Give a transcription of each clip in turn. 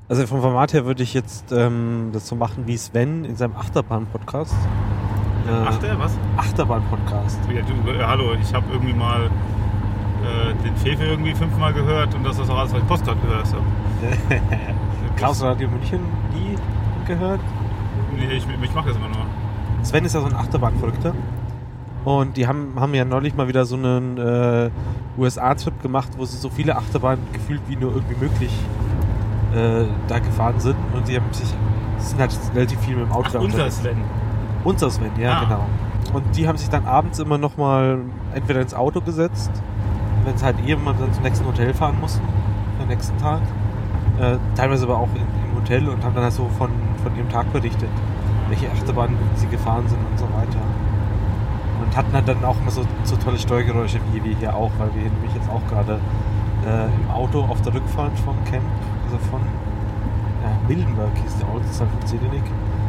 Also vom Format her würde ich jetzt das so machen wie Sven in seinem Achterbahn-Podcast. Was? Achterbahn-Podcast. Ja, hallo, ich habe irgendwie mal den Fefe irgendwie 5-mal gehört und das ist auch alles, was ich Podcast gehört habe. Chaos Radio München, die gehört? Nee, ich mache das immer nur. Sven ist ja so ein Achterbahn-Verrückter. Und die haben ja neulich mal wieder so einen USA-Trip gemacht, wo sie so viele Achterbahnen gefühlt wie nur irgendwie möglich da gefahren sind. Und die sind halt relativ viel mit dem Auto. Ach, unser Sven. Unser Sven, ja, genau. Und die haben sich dann abends immer nochmal entweder ins Auto gesetzt, wenn es halt mal dann zum nächsten Hotel fahren mussten, am nächsten Tag. Teilweise aber auch im Hotel und haben dann halt so von ihrem Tag berichtet, welche Achterbahnen sie gefahren sind und so weiter. Und hatten halt dann auch immer so tolle Steuergeräusche wie wir hier auch, weil wir nämlich jetzt auch gerade im Auto auf der Rückfahrt vom Camp, also von Mildenberg hieß der Ort, das ist halt von Zedenick,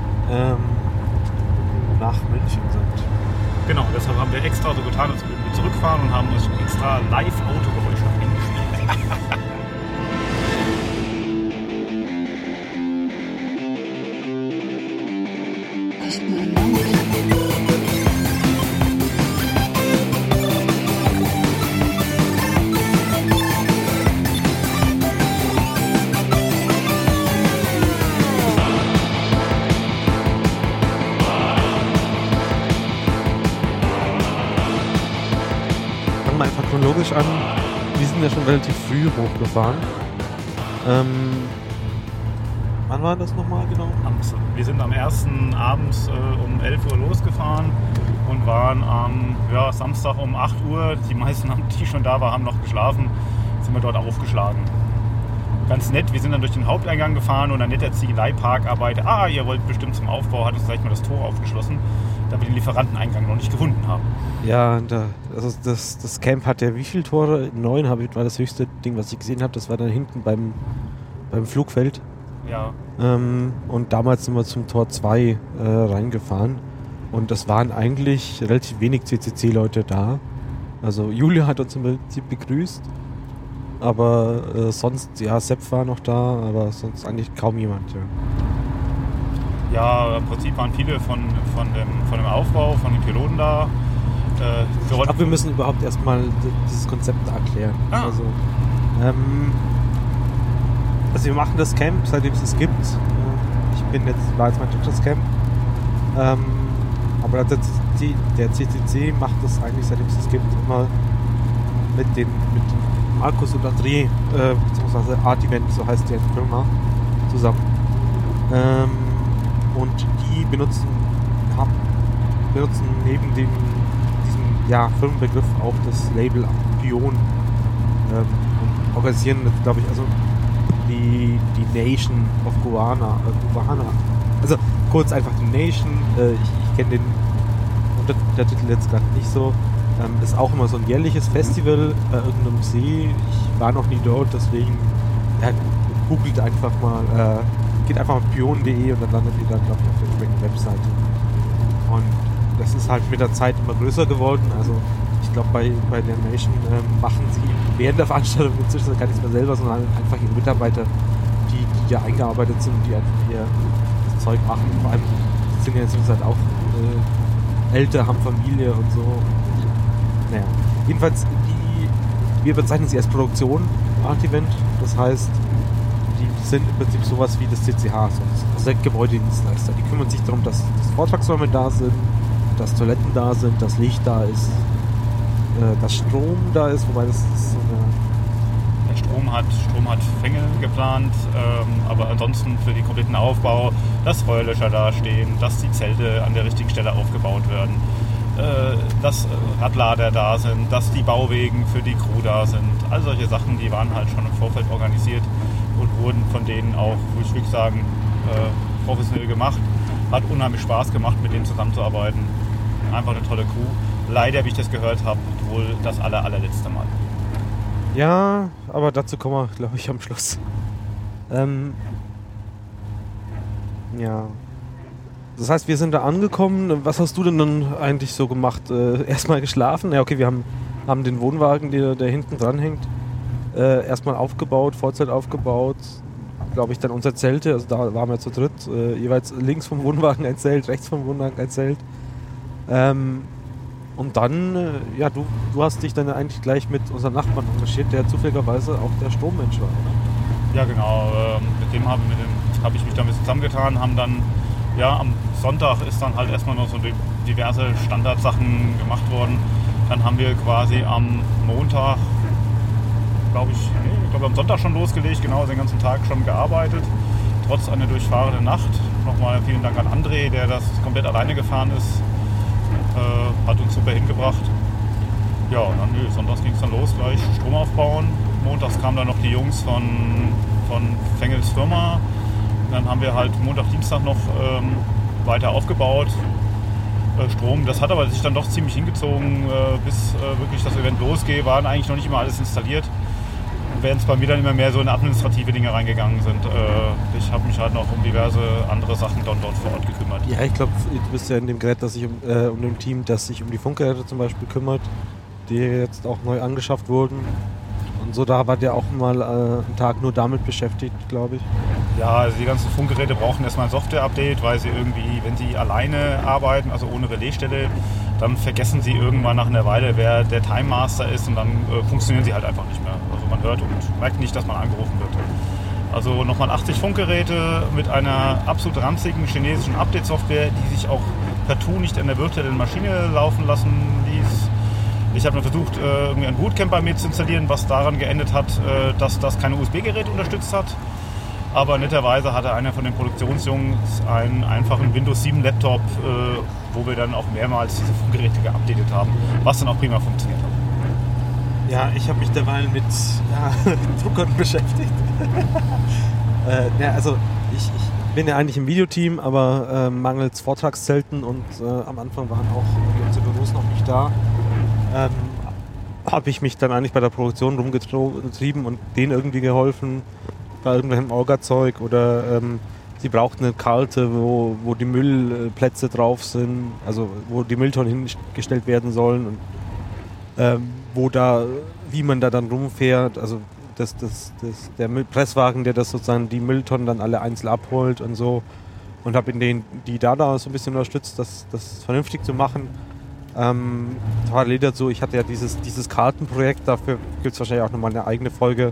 nach München sind. Genau, deshalb haben wir extra so getan, als würden wir zurückfahren und haben uns extra Live-Autogeräusche eingespielt. Chronologisch an, wir sind ja schon relativ früh hochgefahren. Wann war das nochmal genau? Wir sind am ersten abends um 11 Uhr losgefahren und waren am Samstag um 8 Uhr, die meisten, die schon da waren, haben noch geschlafen, sind wir dort aufgeschlagen. Ganz nett, wir sind dann durch den Haupteingang gefahren und ein netter Ziegeleiparkarbeit. Ihr wollt bestimmt zum Aufbau, hat uns gleich mal das Tor aufgeschlossen, da wir den Lieferanteneingang noch nicht gefunden haben. Ja, das Camp hat ja wie viele Tore? 9 war das höchste Ding, was ich gesehen habe. Das war dann hinten beim Flugfeld. Ja. Und damals sind wir zum Tor 2 reingefahren. Und das waren eigentlich relativ wenig CCC-Leute da. Also Julia hat uns im Prinzip begrüßt. Aber sonst, Sepp war noch da, aber sonst eigentlich kaum jemand. Ja, im Prinzip waren viele von dem Aufbau, von den Piloten da. Ich glaube, wir müssen überhaupt erstmal dieses Konzept erklären. Also wir machen das Camp, seitdem es gibt. War jetzt mein drittes Camp. Aber der CCC macht das eigentlich, seitdem es gibt, immer mit Markus und André, beziehungsweise Art Event, so heißt die Firma, zusammen. Und die benutzen neben diesem Firmenbegriff auch das Label Pion und organisieren, glaube ich, also die Nation of Guyana. Also kurz einfach die Nation. Ich kenne den Untertitel jetzt gerade nicht so. Ist auch immer so ein jährliches Festival bei irgendeinem See. Ich war noch nie dort, deswegen googelt einfach mal, geht einfach auf pion.de und dann landet ihr dann, glaube ich, auf der entsprechenden Webseite. Und das ist halt mit der Zeit immer größer geworden. Also ich glaube, bei der Nation machen sie während der Veranstaltung inzwischen gar nichts mehr selber, sondern einfach ihre Mitarbeiter, die ja eingearbeitet sind, die einfach hier das Zeug machen. Vor allem sind ja inzwischen halt auch älter, haben Familie und so. Naja, jedenfalls, wir bezeichnen sie als Produktion, Art Event. Das heißt, die sind im Prinzip sowas wie das CCH, so das Gebäudedienstleister. Die kümmern sich darum, dass Vortragsräume da sind, dass Toiletten da sind, dass Licht da ist, dass Strom da ist, wobei das ist so eine... Der Strom hat Fänge geplant, aber ansonsten für den kompletten Aufbau, dass Feuerlöscher da stehen, dass die Zelte an der richtigen Stelle aufgebaut werden, dass Radlader da sind, dass die Bauwegen für die Crew da sind. All solche Sachen, die waren halt schon im Vorfeld organisiert und wurden von denen auch, würde ich wirklich sagen, professionell gemacht. Hat unheimlich Spaß gemacht, mit denen zusammenzuarbeiten. Einfach eine tolle Crew. Leider, wie ich das gehört habe, wohl das allerletzte Mal. Ja, aber dazu kommen wir, glaube ich, am Schluss. Ja. Das heißt, wir sind da angekommen. Was hast du denn dann eigentlich so gemacht? Erstmal geschlafen? Ja, okay, wir haben den Wohnwagen, der hinten dran hängt, erstmal aufgebaut, Vorzeit aufgebaut, glaube ich, dann unsere Zelte. Also da waren wir zu dritt. Jeweils links vom Wohnwagen ein Zelt, rechts vom Wohnwagen ein Zelt. Und dann, du hast dich dann eigentlich gleich mit unserem Nachbarn engagiert, der zufälligerweise auch der Strommensch war, oder? Ja, genau. Mit dem habe ich mich damit zusammengetan, haben dann, am Sonntag ist dann halt erstmal noch so diverse Standardsachen gemacht worden. Dann haben wir quasi am Montag, ich glaube am Sonntag schon losgelegt, genau, den ganzen Tag schon gearbeitet, trotz einer durchfahrenden Nacht. Nochmal vielen Dank an André, der das komplett alleine gefahren ist, hat uns super hingebracht. Ja, und dann sonntags ging es dann los, gleich Strom aufbauen. Montags kamen dann noch die Jungs von Fengels Firma. Und dann haben wir halt Montag, Dienstag noch weiter aufgebaut. Strom, das hat aber sich dann doch ziemlich hingezogen, bis wirklich das Event losgeht, waren eigentlich noch nicht immer alles installiert. Während es bei mir dann immer mehr so in administrative Dinge reingegangen sind. Ich habe mich halt noch um diverse andere Sachen dort vor Ort gekümmert. Ja, ich glaube, du bist ja in dem Gerät, um dem Team, das sich um die Funkgeräte zum Beispiel kümmert, die jetzt auch neu angeschafft wurden. Und so, da war der auch mal einen Tag nur damit beschäftigt, glaube ich. Ja, also die ganzen Funkgeräte brauchen erstmal ein Software-Update, weil sie irgendwie, wenn sie alleine arbeiten, also ohne Relaisstelle, dann vergessen sie irgendwann nach einer Weile, wer der Time Master ist und dann funktionieren sie halt einfach nicht mehr. Also man hört und merkt nicht, dass man angerufen wird. Also nochmal 80 Funkgeräte mit einer absolut ranzigen chinesischen Update-Software, die sich auch partout nicht an der virtuellen Maschine laufen lassen ließ. Ich habe nur versucht, irgendwie ein Bootcamp bei mir zu installieren, was daran geendet hat, dass das keine USB-Geräte unterstützt hat. Aber netterweise hatte einer von den Produktionsjungs einen einfachen Windows 7 Laptop, wo wir dann auch mehrmals diese Funkgeräte geupdatet haben, was dann auch prima funktioniert hat. Ja, ich habe mich derweil mit Druckern beschäftigt. Also ich bin ja eigentlich im Videoteam, aber mangels Vortragszelten und am Anfang waren auch unsere Büros noch nicht da, habe ich mich dann eigentlich bei der Produktion rumgetrieben und denen irgendwie geholfen bei irgendwelchem Orga-Zeug oder sie brauchten eine Karte, wo die Müllplätze drauf sind, also wo die Mülltonnen hingestellt werden sollen und wie man da dann rumfährt, also der Presswagen, der das sozusagen die Mülltonnen dann alle einzeln abholt und so, und habe in die da so ein bisschen unterstützt, das vernünftig zu machen. Parallel dazu, ich hatte ja dieses Kartenprojekt, dafür gibt es wahrscheinlich auch nochmal eine eigene Folge,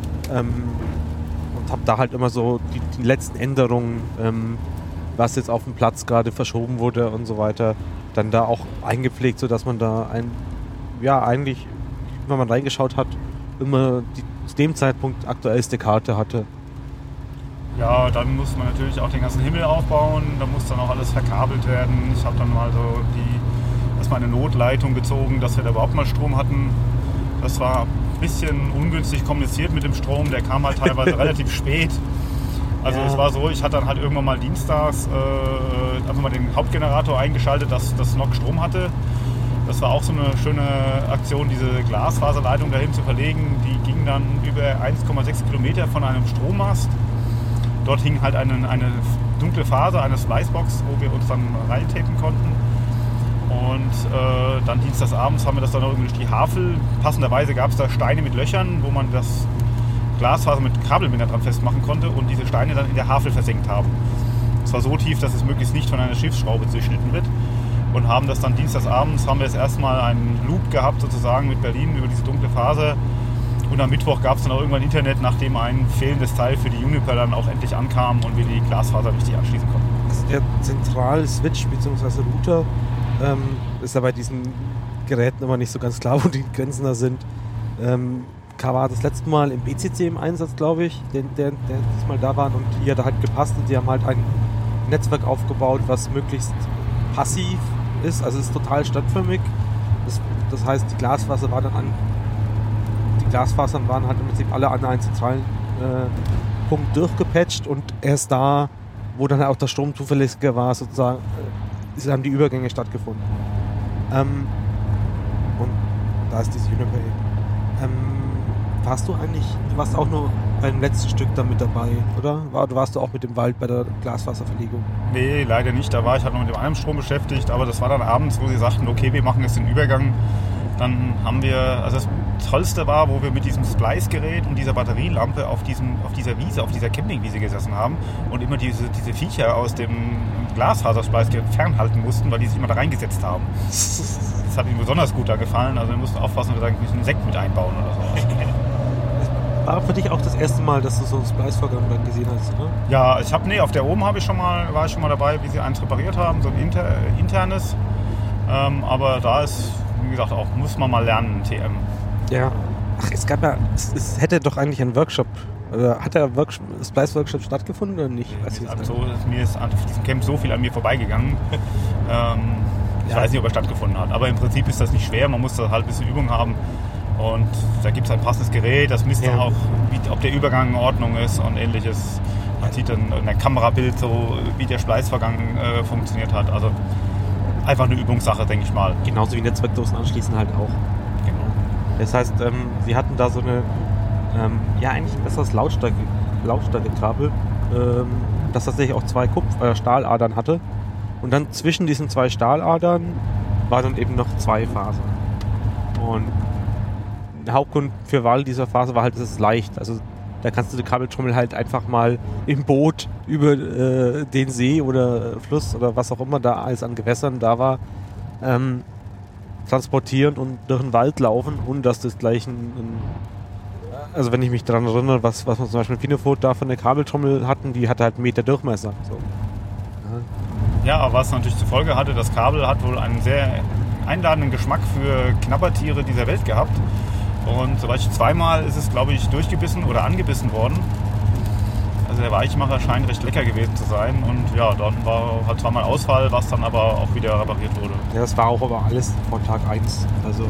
und habe da halt immer so die letzten Änderungen, was jetzt auf dem Platz gerade verschoben wurde und so weiter, dann da auch eingepflegt, sodass man da eigentlich, wenn man reingeschaut hat, immer zu dem Zeitpunkt aktuellste Karte hatte. Ja, dann muss man natürlich auch den ganzen Himmel aufbauen, da muss dann auch alles verkabelt werden. Ich habe dann mal so erstmal eine Notleitung gezogen, dass wir da überhaupt mal Strom hatten. Das war ein bisschen ungünstig kommuniziert mit dem Strom, der kam halt teilweise relativ spät. Also es war so, ich hatte dann halt irgendwann mal dienstags einfach mal den Hauptgenerator eingeschaltet, dass das noch Strom hatte. Das war auch so eine schöne Aktion, diese Glasfaserleitung dahin zu verlegen. Die ging dann über 1,6 Kilometer von einem Strommast. Dort hing halt eine dunkle Faser, eine Splicebox, wo wir uns dann reintapen konnten. Und dann dienstagsabends haben wir das dann noch irgendwie durch die Havel. Passenderweise gab es da Steine mit Löchern, wo man das Glasfaser mit Kabelbinder dran festmachen konnte und diese Steine dann in der Havel versenkt haben. Es war so tief, dass es möglichst nicht von einer Schiffsschraube durchschnitten wird. Und haben das dann dienstagsabends, haben wir jetzt erstmal einen Loop gehabt sozusagen mit Berlin über diese dunkle Faser. Und am Mittwoch gab es dann auch irgendwann Internet, nachdem ein fehlendes Teil für die Juniper dann auch endlich ankam und wir die Glasfaser richtig anschließen konnten. Also der Zentral-Switch bzw. Router ist ja bei diesen Geräten immer nicht so ganz klar, wo die Grenzen da sind. War das letzte Mal im BCC im Einsatz, glaube ich, der diesmal da waren, und die hat halt gepasst und die haben halt ein Netzwerk aufgebaut, was möglichst passiv ist, also es ist total stadtförmig. Das heißt, die Glasfasern waren halt im Prinzip alle an einen zentralen Punkt durchgepatcht, und erst da, wo dann auch der Strom zuverlässiger war, sozusagen, haben die Übergänge stattgefunden. Und da ist diese Juniper eben. Du warst auch nur beim letzten Stück dann mit dabei, oder? Warst du auch mit dem Wald bei der Glasfaserverlegung? Nee, leider nicht. Da war ich halt noch mit dem anderen Strom beschäftigt, aber das war dann abends, wo sie sagten, okay, wir machen jetzt den Übergang. Dann haben wir, also das Tollste war, wo wir mit diesem Splice-Gerät und dieser Batterielampe auf dieser Wiese, auf dieser Campingwiese gesessen haben und immer diese Viecher aus dem Glasfaser-Splice-Gerät fernhalten mussten, weil die sich immer da reingesetzt haben. Das hat ihnen besonders gut da gefallen, also wir mussten aufpassen, dass wir da einen Sekt mit einbauen oder so. War für dich auch das erste Mal, dass du so einen Splice-Vorgang dann gesehen hast, oder? Ja, auf der oben war ich schon mal dabei, wie sie eins repariert haben, so ein internes. Aber da ist, wie gesagt, auch muss man mal lernen, TM. Ja. Ach, es hätte doch eigentlich ein Workshop, hat der Splice-Workshop stattgefunden oder nicht? Mir ist auf diesem Camp so viel an mir vorbeigegangen. Ich weiß nicht, ob er stattgefunden hat. Aber im Prinzip ist das nicht schwer, man muss da halt ein bisschen Übung haben. Und da gibt es ein passendes Gerät, das misst dann auch, ob der Übergang in Ordnung ist und ähnliches. Man sieht dann in der Kamerabild so, wie der Spleißvorgang funktioniert hat. Also einfach eine Übungssache, denke ich mal. Genauso wie Netzwerkdosen anschließen halt auch. Genau. Das heißt, sie hatten da so eine, eigentlich ein besseres Lautstärkekabel, das tatsächlich auch 2 Stahladern hatte. Und dann zwischen diesen 2 Stahladern war dann eben noch 2 Fasern. Und der Hauptgrund für Wahl dieser Phase war halt, es ist leicht. Also da kannst du die Kabeltrommel halt einfach mal im Boot über den See oder Fluss oder was auch immer da alles an Gewässern da war, transportieren und durch den Wald laufen, ohne dass das gleich also wenn ich mich daran erinnere, was man zum Beispiel in Pinefort da von der Kabeltrommel hatten, die hatte halt 1 Meter Durchmesser. So. Ja, was natürlich zur Folge hatte, das Kabel hat wohl einen sehr einladenden Geschmack für Knabbertiere dieser Welt gehabt. Und soweit ich 2-mal ist es, glaube ich, durchgebissen oder angebissen worden. Also der Weichmacher scheint recht lecker gewesen zu sein. Und ja, dann war halt 2-mal Ausfall, was dann aber auch wieder repariert wurde. Ja, das war auch aber alles von Tag 1. Also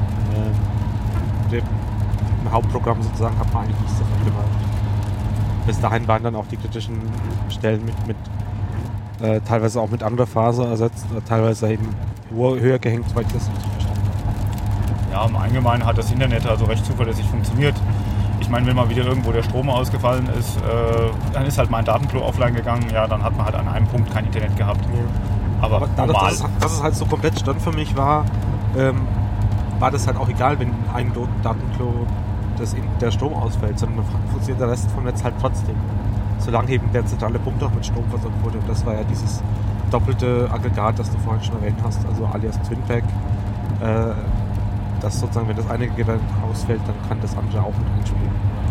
im Hauptprogramm sozusagen hat man eigentlich nichts davon gemacht. Bis dahin waren dann auch die kritischen Stellen mit teilweise auch mit anderer Faser ersetzt, teilweise eben höher gehängt, weil ich das nicht verstanden habe. Ja, im Allgemeinen hat das Internet also recht zuverlässig funktioniert. Ich meine, wenn mal wieder irgendwo der Strom ausgefallen ist, dann ist halt mein Datenklo offline gegangen, ja, dann hat man halt an einem Punkt kein Internet gehabt. Ja. Aber normal. Dass es halt so komplett standförmig war, war das halt auch egal, wenn ein Datenklo der Strom ausfällt, sondern funktioniert der Rest vom Netz halt trotzdem. Solange eben der zentrale Punkt auch mit Strom versorgt wurde. Und das war ja dieses doppelte Aggregat, das du vorhin schon erwähnt hast, also alias Twinpack. Dass sozusagen, wenn das eine Gerät ausfällt, dann kann das andere auch mit einspielen.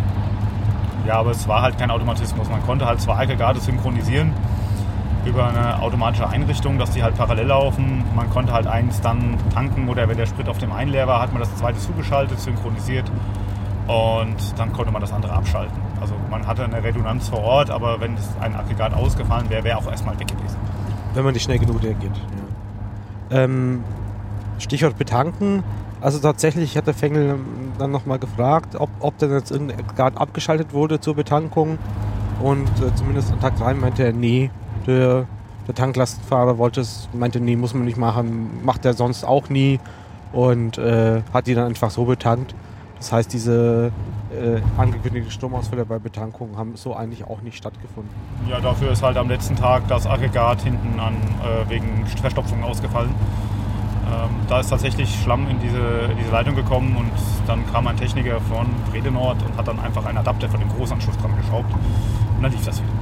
Ja, aber es war halt kein Automatismus. Man konnte halt 2 Aggregate synchronisieren über eine automatische Einrichtung, dass die halt parallel laufen. Man konnte halt eins dann tanken oder wenn der Sprit auf dem einen leer war, hat man das zweite zugeschaltet, synchronisiert und dann konnte man das andere abschalten. Also man hatte eine Redundanz vor Ort, aber wenn ein Aggregat ausgefallen wäre, wäre auch erstmal weg gewesen. Wenn man nicht schnell genug reagiert. Ja. Stichwort betanken. Also tatsächlich, ich hatte Fengel dann nochmal gefragt, ob denn jetzt irgendein Aggregat abgeschaltet wurde zur Betankung. Und zumindest an Tag 3 meinte er, nee, der Tanklastfahrer meinte, nee, muss man nicht machen, macht er sonst auch nie. Und hat die dann einfach so betankt. Das heißt, diese angekündigten Stromausfälle bei Betankung haben so eigentlich auch nicht stattgefunden. Ja, dafür ist halt am letzten Tag das Aggregat hinten wegen Verstopfung ausgefallen. Da ist tatsächlich Schlamm in diese Leitung gekommen und dann kam ein Techniker von Bredenort und hat dann einfach einen Adapter von dem Großanschluss dran geschraubt und dann lief das wieder.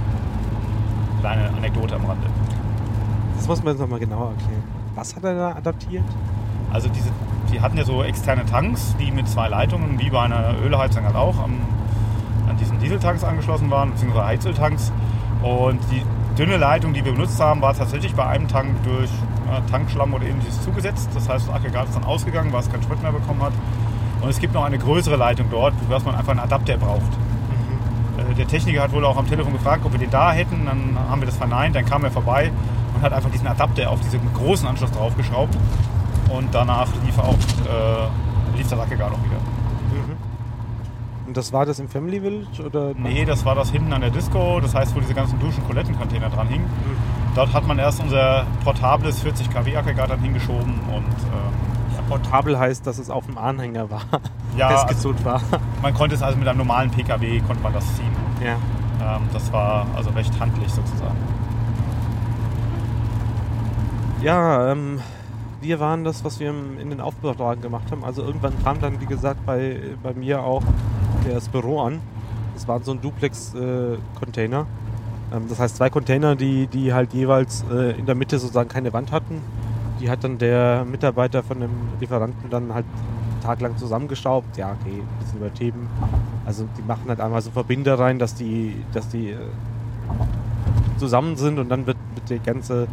Kleine Anekdote am Rande. Das muss man jetzt nochmal genauer erklären. Was hat er da adaptiert? Also die hatten ja so externe Tanks, die mit 2 Leitungen, wie bei einer Ölheizung halt auch, an diesen Dieseltanks angeschlossen waren, beziehungsweise Heizöltanks. Und die dünne Leitung, die wir benutzt haben, war tatsächlich bei einem Tank durch Tankschlamm oder ähnliches zugesetzt. Das heißt, das Aggregat ist dann ausgegangen, weil es keinen Sprit mehr bekommen hat. Und es gibt noch eine größere Leitung dort, wo man einfach einen Adapter braucht. Der Techniker hat wohl auch am Telefon gefragt, ob wir den da hätten. Dann haben wir das verneint. Dann kam er vorbei und hat einfach diesen Adapter auf diesen großen Anschluss draufgeschraubt. Und danach lief das Aggregat auch wieder. Und das war das im Family Village? Oder? Nee, das war das hinten an der Disco. Das heißt, wo diese ganzen Duschen-Toiletten-Container dran hingen. Dort hat man erst unser portables 40 kW Aggregat dann hingeschoben. Und, portabel heißt, dass es auf dem Anhänger war, ja, festgezurrt war. Man konnte es also mit einem normalen PKW konnte man das ziehen. Ja. Das war also recht handlich sozusagen. Ja, wir waren das, was wir in den Aufbewahrungen gemacht haben. Also irgendwann kam dann, wie gesagt, bei mir auch das Büro an. Das waren so ein Duplex-Container. Das heißt 2 Container, die halt jeweils in der Mitte sozusagen keine Wand hatten. Die hat dann der Mitarbeiter von dem Lieferanten dann halt taglang zusammengeschraubt. Ja, okay, ein bisschen übertrieben. Also die machen halt einmal so Verbinder rein, dass die zusammen sind und dann wird die ganze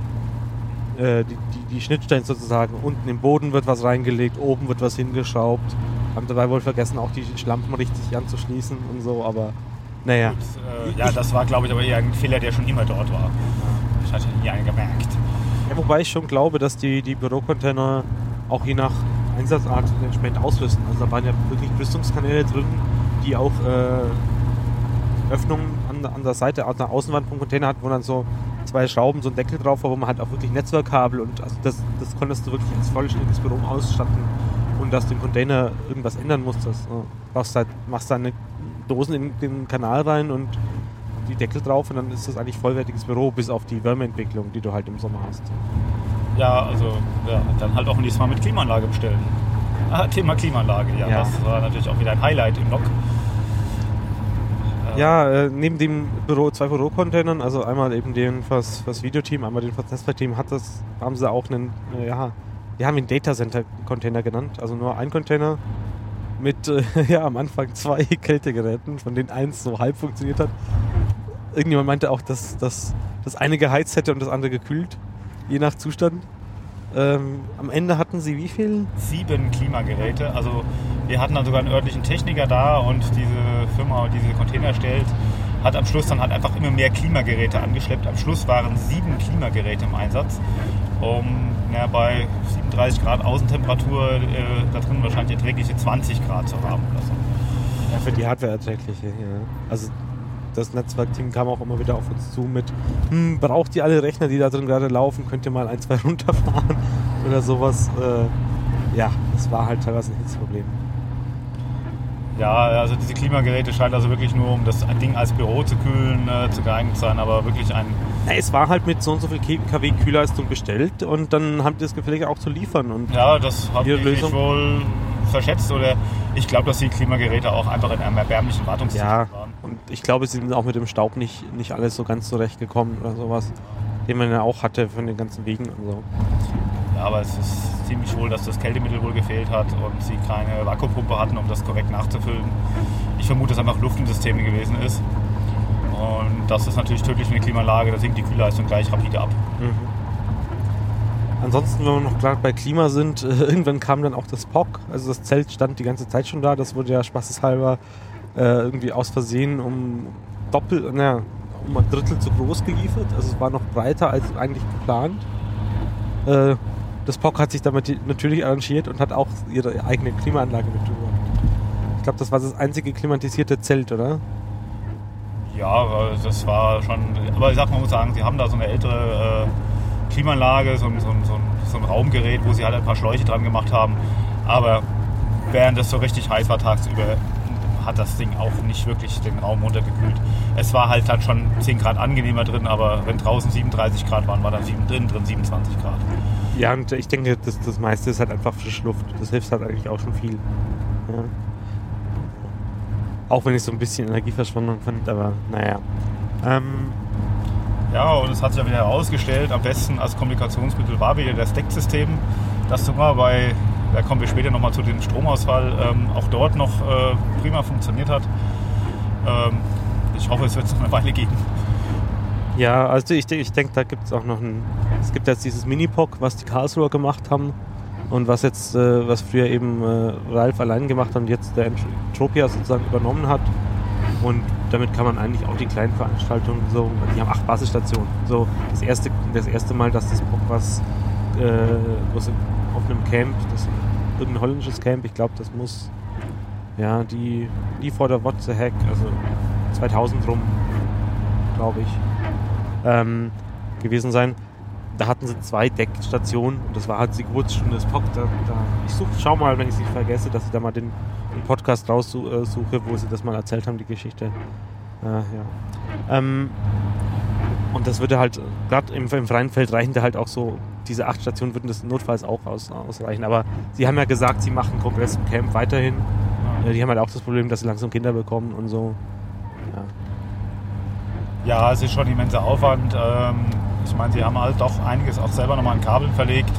die Schnittstellen sozusagen, unten im Boden wird was reingelegt, oben wird was hingeschraubt. Haben dabei wohl vergessen, auch die Schlampen richtig anzuschließen und so, aber naja. Gut, ja, das war, glaube ich, aber eher ein Fehler, der schon immer dort war. Ich hatte nie einen gemerkt. Ja, wobei ich schon glaube, dass die Bürocontainer auch je nach Einsatzart entsprechend ausrüsten. Also da waren ja wirklich Brüstungskanäle drin, die auch Öffnungen an der Seite, an der Außenwand vom Container hatten, wo dann so 2 Schrauben, so ein Deckel drauf war, wo man halt auch wirklich Netzwerkkabel und also das konntest du wirklich als vollständiges Büro ausstatten, und dass du im Container irgendwas ändern musstest. Machst deine Dosen in den Kanal rein und die Deckel drauf und dann ist das eigentlich vollwertiges Büro, bis auf die Wärmeentwicklung, die du halt im Sommer hast. Ja, also dann halt auch nächstes Mal mit Klimaanlage bestellen. Thema Klimaanlage, ja, das war natürlich auch wieder ein Highlight im Log. Ja, neben dem 2 Bürocontainern, also einmal eben den fürs Videoteam, einmal den fürs Netzwerkteam, haben sie auch einen, die haben ihn Data Center Container genannt, also nur ein Container mit am Anfang 2 Kältegeräten, von denen eins so halb funktioniert hat. Irgendjemand meinte auch, dass das eine geheizt hätte und das andere gekühlt, je nach Zustand. Am Ende hatten sie wie viel? 7 Klimageräte. Also wir hatten dann sogar einen örtlichen Techniker da und diese Firma, die diese Container stellt, hat am Schluss dann halt einfach immer mehr Klimageräte angeschleppt. Am Schluss waren 7 Klimageräte im Einsatz, um bei 37 Grad Außentemperatur da drin wahrscheinlich erträgliche 20 Grad zu haben. Oder so. Ja, für die Hardware erträgliche, ja. Also das Netzwerkteam kam auch immer wieder auf uns zu mit, braucht ihr alle Rechner, die da drin gerade laufen, könnt ihr mal 1, 2 runterfahren oder sowas. Das war halt teilweise ein Hitzeproblem. Ja, also diese Klimageräte scheinen also wirklich nur, um das Ding als Büro zu kühlen, zu geeignet sein, aber wirklich ein... Es war halt mit so und so viel kW Kühlleistung bestellt und dann haben die das gefällig auch zu liefern. Und ja, das haben die sich wohl verschätzt, oder ich glaube, dass die Klimageräte auch einfach in einem erbärmlichen Wartungszustand waren. Und ich glaube, sie sind auch mit dem Staub nicht alles so ganz zurechtgekommen oder sowas, den man ja auch hatte von den ganzen Wegen und so. Ja, aber es ist ziemlich wohl, dass das Kältemittel wohl gefehlt hat und sie keine Vakuumpumpe hatten, um das korrekt nachzufüllen. Ich vermute, dass einfach Luft im System gewesen ist. Und das ist natürlich tödlich für eine Klimaanlage, da sinkt die Kühlleistung gleich rapide ab. Mhm. Ansonsten, wenn wir noch gerade bei Klima sind, irgendwann kam dann auch das POC, also das Zelt stand die ganze Zeit schon da, das wurde ja spaßeshalber irgendwie aus Versehen um ein Drittel zu groß geliefert, also es war noch breiter als eigentlich geplant. Das POC hat sich damit natürlich arrangiert und hat auch ihre eigene Klimaanlage mitgebracht. Ich glaube, das war das einzige klimatisierte Zelt, oder? Ja, das war schon, aber ich sag, man muss sagen, sie haben da so eine ältere Klimaanlage, so ein Raumgerät, wo sie halt ein paar Schläuche dran gemacht haben, aber während es so richtig heiß war tagsüber, hat das Ding auch nicht wirklich den Raum runtergekühlt. Es war halt dann schon 10 Grad angenehmer drin, aber wenn draußen 37 Grad waren, war dann drin 27 Grad. Ja, und ich denke, das meiste ist halt einfach frische Luft. Das hilft halt eigentlich auch schon viel. Ja. Auch wenn ich so ein bisschen Energieverschwendung fand, aber naja. Ja, und es hat sich ja wieder herausgestellt, am besten als Kommunikationsmittel war wieder das Decksystem, das sogar da kommen wir später nochmal zu dem Stromausfall, auch dort noch prima funktioniert hat. Ich hoffe, es wird es noch eine Weile geben. Ja, also ich denke, da gibt es auch noch es gibt jetzt dieses Mini-POC, was die Karlsruher gemacht haben und was früher eben Ralf allein gemacht hat und jetzt der Entropia sozusagen übernommen hat. Und damit kann man eigentlich auch die kleinen Veranstaltungen die haben 8 Basisstationen. So das erste Mal, dass das POC auf einem Camp, irgendein holländisches Camp, ich glaube, das muss die vor der Wotze-Hack, also 2000 rum, glaube ich, gewesen sein. Da hatten sie 2 Deckstationen und das war halt die Geburtsstunde des POC. Schau mal, wenn ich es nicht vergesse, dass ich da mal den Podcast raussuche, wo sie das mal erzählt haben, die Geschichte. Und das würde halt, gerade im freien Feld reichen da halt auch so diese 8 Stationen würden das notfalls auch ausreichen. Aber sie haben ja gesagt, sie machen Kongress im Camp weiterhin. Die haben halt auch das Problem, dass sie langsam Kinder bekommen und so. Ja, es ist schon immenser Aufwand. Ich meine, sie haben halt doch einiges auch selber nochmal an Kabeln verlegt.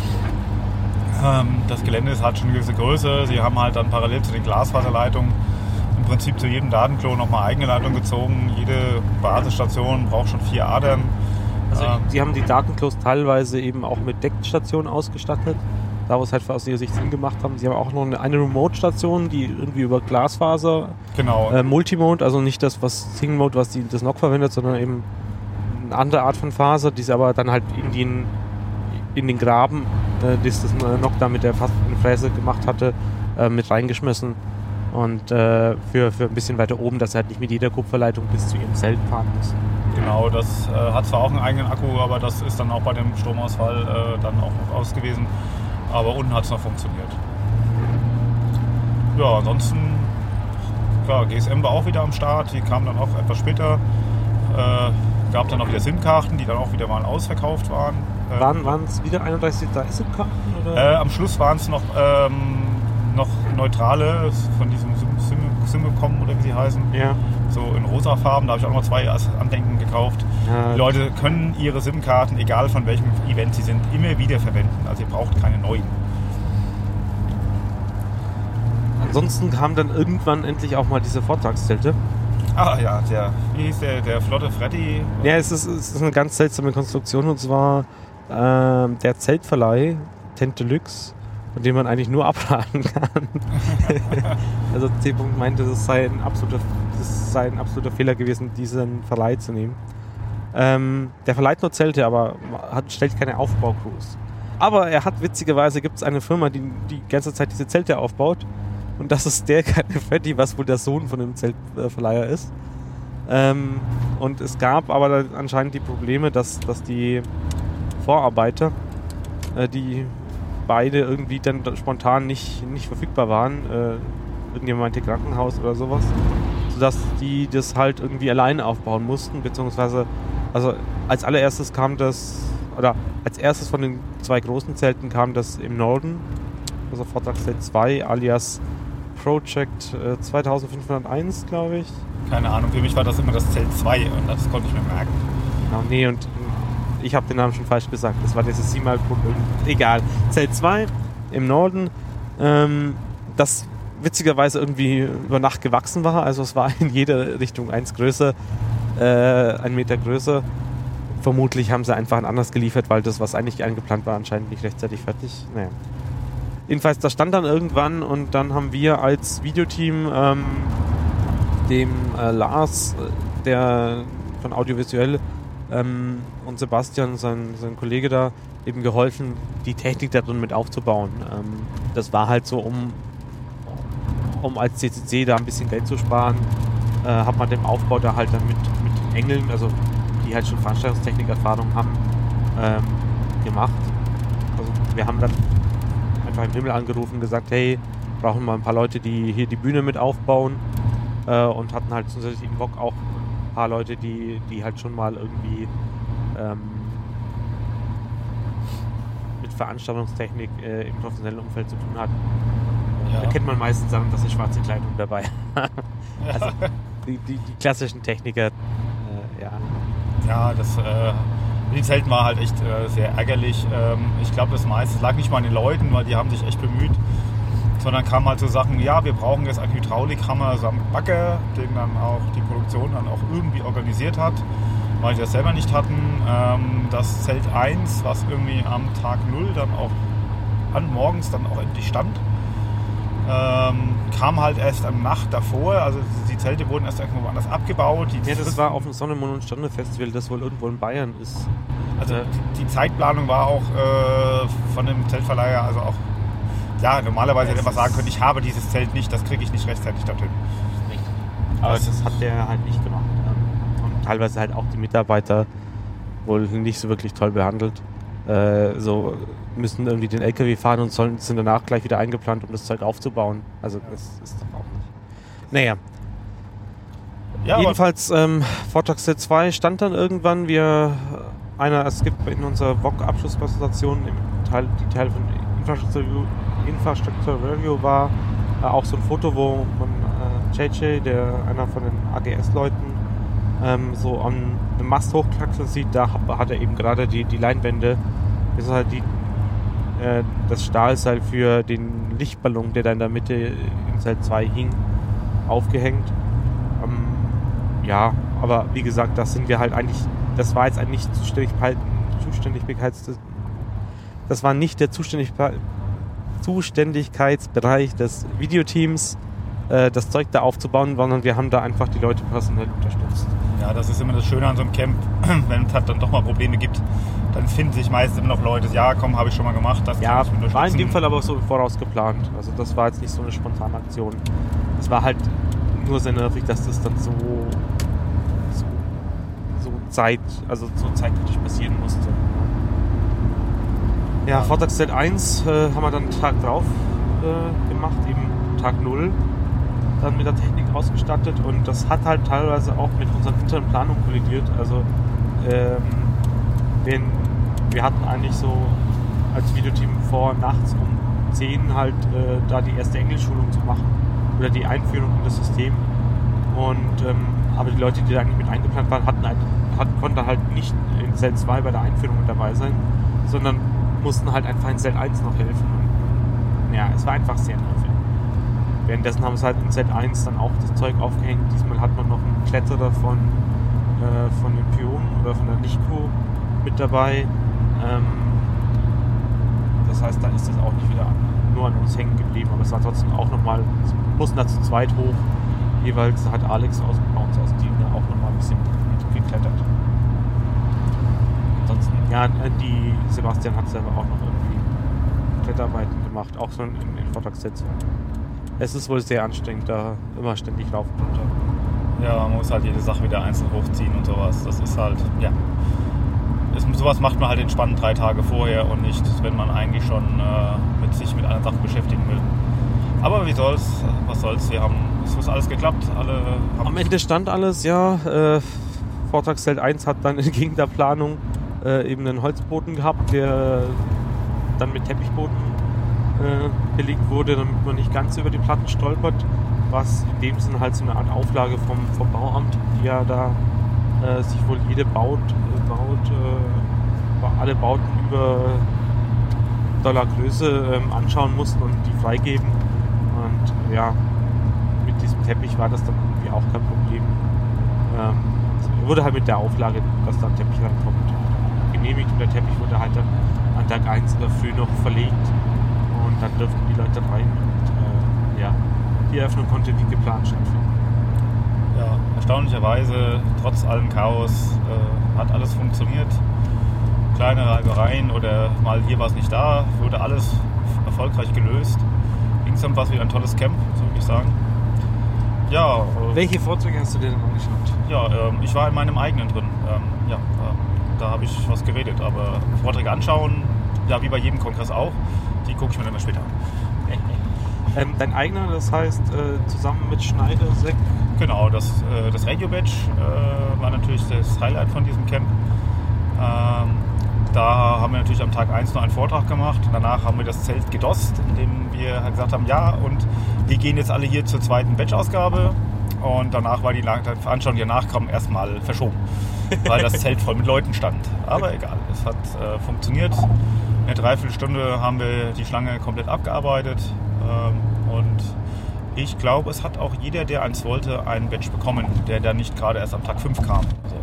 Das Gelände ist halt schon eine gewisse Größe. Sie haben halt dann parallel zu den Glasfaserleitungen im Prinzip zu jedem Datenklo nochmal eigene Leitung gezogen. Jede Basisstation braucht schon 4 Adern. Also sie haben die Datenklos teilweise eben auch mit Deckstationen ausgestattet. Da, wo es halt aus ihrer Sicht Sinn gemacht haben. Sie haben auch noch eine Remote-Station, die irgendwie über Glasfaser Multimode, also nicht das, was Single Mode, was das NOC verwendet, sondern eben eine andere Art von Faser, die sie aber dann halt in den Graben, das NOC da mit der Fräse gemacht hatte, mit reingeschmissen. Und für ein bisschen weiter oben, dass er halt nicht mit jeder Kupferleitung bis zu ihrem Zelt fahren muss. Genau, das hat zwar auch einen eigenen Akku, aber das ist dann auch bei dem Stromausfall dann auch noch aus gewesen. Aber unten hat es noch funktioniert. Ja, ansonsten, klar, GSM war auch wieder am Start. Die kamen dann auch etwas später. Gab dann auch wieder SIM-Karten, die dann auch wieder mal ausverkauft waren. Waren es wieder 31 SIM-Karten? Am Schluss waren es noch neutrale, von diesem Simcom oder wie sie heißen. Ja. So in rosa Farben, da habe ich auch noch 2 als Andenken gekauft. Ja. Die Leute können ihre SIM-Karten, egal von welchem Event sie sind, immer wieder verwenden. Also ihr braucht keine neuen. Ansonsten kamen dann irgendwann endlich auch mal diese Vortragszelte. Ah ja, wie hieß der flotte Freddy? Ja, es ist eine ganz seltsame Konstruktion, und zwar der Zeltverleih Tent Deluxe, von dem man eigentlich nur abraten kann. Also C. meinte, das sei ein absoluter Fehler gewesen, diesen Verleih zu nehmen. Der verleiht nur Zelte, aber stellt keine Aufbaucrews. Aber witzigerweise gibt es eine Firma, die ganze Zeit diese Zelte aufbaut. Und das ist der kleine Freddy, was wohl der Sohn von dem Zeltverleiher ist. Und es gab aber anscheinend die Probleme, dass die Vorarbeiter, die beide irgendwie dann spontan nicht verfügbar waren, irgendjemand meinte Krankenhaus oder sowas, sodass die das halt irgendwie alleine aufbauen mussten, beziehungsweise, also als allererstes von den 2 großen Zelten kam das im Norden, also Vortragszelt 2 alias Project 2501, glaube ich. Keine Ahnung, für mich war das immer das Zelt 2 und das konnte ich mir merken. Genau, nee, und ich habe den Namen schon falsch gesagt. Das war dieses egal. Zelt 2 im Norden, das witzigerweise irgendwie über Nacht gewachsen war. Also es war in jeder Richtung 1 Meter größer. Vermutlich haben sie einfach ein anderes geliefert, weil das, was eigentlich eingeplant war, anscheinend nicht rechtzeitig fertig. Naja. Jedenfalls, das stand dann irgendwann, und dann haben wir als Videoteam dem Lars, der von Audiovisuell, und Sebastian, sein Kollege da, eben geholfen, die Technik da drin mit aufzubauen. Das war halt so, um als CCC da ein bisschen Geld zu sparen, hat man den Aufbau da halt dann mit den Engeln, also die halt schon Veranstaltungstechnik-Erfahrung haben, gemacht. Also wir haben dann einfach im Himmel angerufen und gesagt, hey, brauchen wir ein paar Leute, die hier die Bühne mit aufbauen, und hatten halt zusätzlich im Bock auch ein paar Leute, die halt schon mal irgendwie mit Veranstaltungstechnik im professionellen Umfeld zu tun hatten. Ja. Da kennt man meistens dann, dass eine schwarze Kleidung dabei. Also die klassischen Techniker, ja. Ja, die Zelten war halt echt sehr ärgerlich. Ich glaube, das meiste lag nicht mal an den Leuten, weil die haben sich echt bemüht. Sondern kamen halt so Sachen, ja, wir brauchen jetzt einen Hydraulikhammer samt Bagger, den dann auch die Produktion dann auch irgendwie organisiert hat, weil die das selber nicht hatten. Das Zelt 1, was irgendwie am Tag 0 dann auch morgens dann auch endlich stand, kam halt erst am Nacht davor. Also die Zelte wurden erst irgendwo anders abgebaut. Das war auf dem Sonne, Mond und Stunde Festival, das wohl irgendwo in Bayern ist. Also die Zeitplanung war auch von dem Zeltverleiher, also auch, ja, normalerweise hätte man sagen können, ich habe dieses Zelt nicht, das kriege ich nicht rechtzeitig dorthin. Richtig. Aber das hat der halt nicht gemacht. Und teilweise halt auch die Mitarbeiter wohl nicht so wirklich toll behandelt. So müssen irgendwie den LKW fahren und sind danach gleich wieder eingeplant, um das Zeug aufzubauen. Also das ist doch auch nicht. Naja. Ja, jedenfalls Vortragszelt 2 stand dann irgendwann. Wir es gibt in unserer VOG-Abschlusspräsentation die Teil von Infrastructure Review war auch so ein Foto, wo man JJ, einer von den AGS-Leuten, so an einem Mast hochkraxeln sieht. Da hat er eben gerade die Leinwände, das ist halt das Stahlseil für den Lichtballon, der da in der Mitte in Zelt 2 hing, aufgehängt. Ja, aber wie gesagt, das sind wir halt eigentlich, das war jetzt eigentlich das war nicht der Zuständigkeitsbereich des Videoteams, das Zeug da aufzubauen, sondern wir haben da einfach die Leute personell unterstützt. Ja, das ist immer das Schöne an so einem Camp, wenn es halt dann doch mal Probleme gibt, dann finden sich meist immer noch Leute, ja komm, habe ich schon mal gemacht, das kann ich unterstützen. War in dem Fall aber so vorausgeplant, also das war jetzt nicht so eine spontane Aktion. Es war halt nur sehr nervig, dass das dann so zeitkritisch passieren musste. Ja, Vortags Zelt 1 haben wir dann einen Tag drauf gemacht, eben Tag 0, dann mit der Technik ausgestattet, und das hat halt teilweise auch mit unseren internen Planungen kollidiert. Also wir hatten eigentlich so als Videoteam vor, nachts um 10 halt da die erste Englischschulung zu machen oder die Einführung in das System, und aber die Leute, die da eigentlich mit eingeplant waren, konnten halt nicht in Zelt 2 bei der Einführung mit dabei sein, sondern mussten halt einfach in Zelt 1 noch helfen. Und, ja, es war einfach sehr nervig. Währenddessen haben sie halt in Zelt 1 dann auch das Zeug aufgehängt. Diesmal hat man noch einen Kletterer von den Pionen oder von der Lichtkuh mit dabei. Das heißt, da ist das auch nicht wieder nur an uns hängen geblieben, aber es war trotzdem auch nochmal, mussten da zu zweit hoch. Jeweils hat Alex bei uns aus Team auch nochmal ein bisschen geklettert. Ansonsten, ja, die Sebastian hat selber auch noch irgendwie Kletterarbeiten gemacht, auch so in Vortragssitzungen. Es ist wohl sehr anstrengend, da immer ständig rauf und runter. Ja, man muss halt jede Sache wieder einzeln hochziehen und sowas. Das ist halt, ja. Sowas macht man halt entspannt 3 Tage vorher und nicht, wenn man eigentlich schon sich mit einer Sache beschäftigen will. Aber was soll's, es ist alles geklappt. Am Ende stand alles, ja. Vortragszelt 1 hat dann entgegen der Planung eben einen Holzboden gehabt, der dann mit Teppichboden belegt wurde, damit man nicht ganz über die Platten stolpert, was in dem Sinne halt so eine Art Auflage vom Bauamt, die ja da sich wohl jede alle Bauten über Dollargröße anschauen mussten und die freigeben. Und ja, mit diesem Teppich war das dann irgendwie auch kein Problem. Wurde halt mit der Auflage, dass da ein Teppich reinkommt, genehmigt, und der Teppich wurde halt dann an Tag 1 in der Früh noch verlegt und dann dürften die Leute rein und ja, die Eröffnung konnte wie geplant stattfinden. Ja, erstaunlicherweise, trotz allem Chaos, hat alles funktioniert. Kleine Reibereien oder mal hier war es nicht da, wurde alles erfolgreich gelöst. Insgesamt war es wieder ein tolles Camp, so würde ich sagen. Ja. Welche Vorträge hast du dir denn angeschaut? Ja, ich war in meinem eigenen drin. Da habe ich was geredet, aber Vorträge anschauen, ja, wie bei jedem Kongress auch, die gucke ich mir dann mal später an. Dein eigener, das heißt zusammen mit Schneider, Seck? Genau, das Radio-Badge war natürlich das Highlight von diesem Camp. Da haben wir natürlich am Tag 1 noch einen Vortrag gemacht. Danach haben wir das Zelt gedost, indem wir halt gesagt haben, ja, und wir gehen jetzt alle hier zur zweiten Badge-Ausgabe. Und danach war die Veranstaltung, die danach kam, erstmal verschoben, weil das Zelt voll mit Leuten stand. Aber egal, es hat funktioniert. In einer Dreiviertelstunde haben wir die Schlange komplett abgearbeitet. Und ich glaube, es hat auch jeder, der eins wollte, einen Badge bekommen, der dann nicht gerade erst am Tag 5 kam. Also.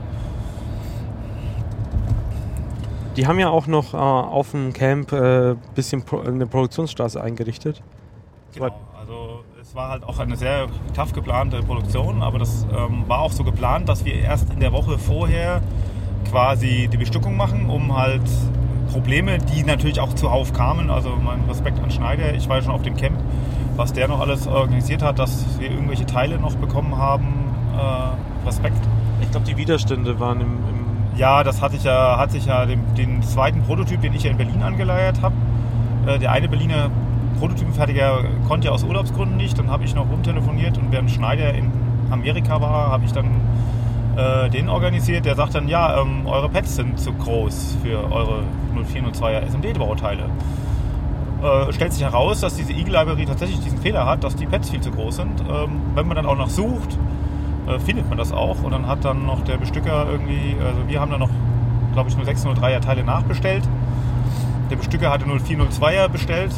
Die haben ja auch noch auf dem Camp bisschen eine Produktionsstraße eingerichtet. Genau, also es war halt auch eine sehr tough geplante Produktion, aber das war auch so geplant, dass wir erst in der Woche vorher quasi die Bestückung machen, um halt Probleme, die natürlich auch zuhauf kamen, also mein Respekt an Schneider, ich war ja schon auf dem Camp, was der noch alles organisiert hat, dass wir irgendwelche Teile noch bekommen haben, Respekt. Ich glaube, die Widerstände waren im Ja, das hat sich ja den zweiten Prototyp, den ich ja in Berlin angeleiert habe. Der eine Berliner Prototypenfertiger konnte ja aus Urlaubsgründen nicht. Dann habe ich noch rumtelefoniert und während Schneider in Amerika war, habe ich dann den organisiert. Der sagt dann, ja, eure Pads sind zu groß für eure 0402er SMD-Bauteile. Stellt sich heraus, dass diese Eagle Library tatsächlich diesen Fehler hat, dass die Pads viel zu groß sind. Wenn man dann auch noch sucht, findet man das auch. Und dann hat dann noch der Bestücker irgendwie, also wir haben dann noch, glaube ich, nur 603er Teile nachbestellt. Der Bestücker hatte 0402er bestellt.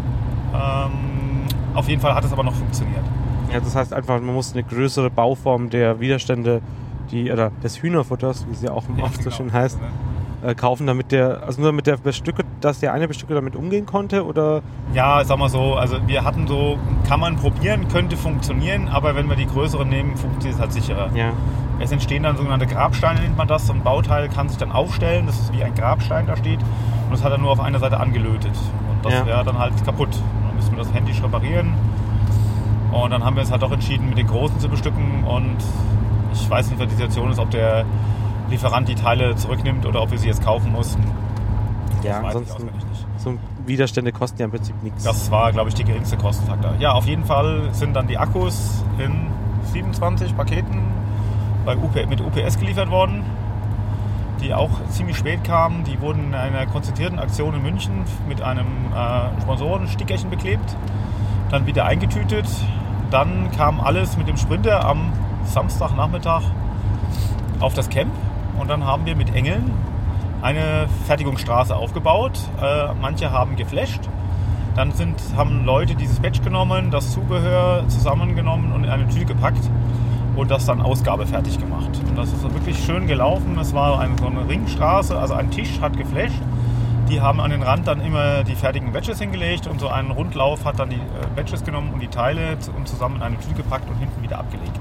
Auf jeden Fall hat es aber noch funktioniert. Ja, das heißt einfach, man muss eine größere Bauform der Widerstände, oder des Hühnerfutters, wie es ja auch oft so schön heißt, kaufen, damit der Bestücker, dass der eine Bestücker damit umgehen konnte, oder? Ja, sag mal so, also wir hatten so, kann man probieren, könnte funktionieren, aber wenn wir die größeren nehmen, funktioniert es halt sicherer. Ja. Es entstehen dann sogenannte Grabsteine, nennt man das. So ein Bauteil kann sich dann aufstellen, das ist wie ein Grabstein da steht, und das hat er nur auf einer Seite angelötet. Und das wäre dann halt kaputt. Dann müssen wir das händisch reparieren. Und dann haben wir uns halt doch entschieden, mit den Großen zu bestücken. Und ich weiß nicht, was die Situation ist, ob der Lieferant die Teile zurücknimmt oder ob wir sie jetzt kaufen mussten. Ja, ansonsten so Widerstände kosten ja im Prinzip nichts. Das war, glaube ich, der geringste Kostenfaktor. Ja, auf jeden Fall sind dann die Akkus in 27 Paketen mit UPS geliefert worden, die auch ziemlich spät kamen. Die wurden in einer konzentrierten Aktion in München mit einem Sponsorenstickerchen beklebt, dann wieder eingetütet. Dann kam alles mit dem Sprinter am Samstagnachmittag auf das Camp und dann haben wir mit Engeln eine Fertigungsstraße aufgebaut. Manche haben geflasht. Dann haben Leute dieses Badge genommen, das Zubehör zusammengenommen und in eine Tüte gepackt und das dann ausgabefertig gemacht. Und das ist wirklich schön gelaufen. Es war so eine Ringstraße, also ein Tisch hat geflasht. Die haben an den Rand dann immer die fertigen Badges hingelegt und so ein Rundlauf hat dann die Badges genommen und die Teile und zusammen in eine Tüte gepackt und hinten wieder abgelegt.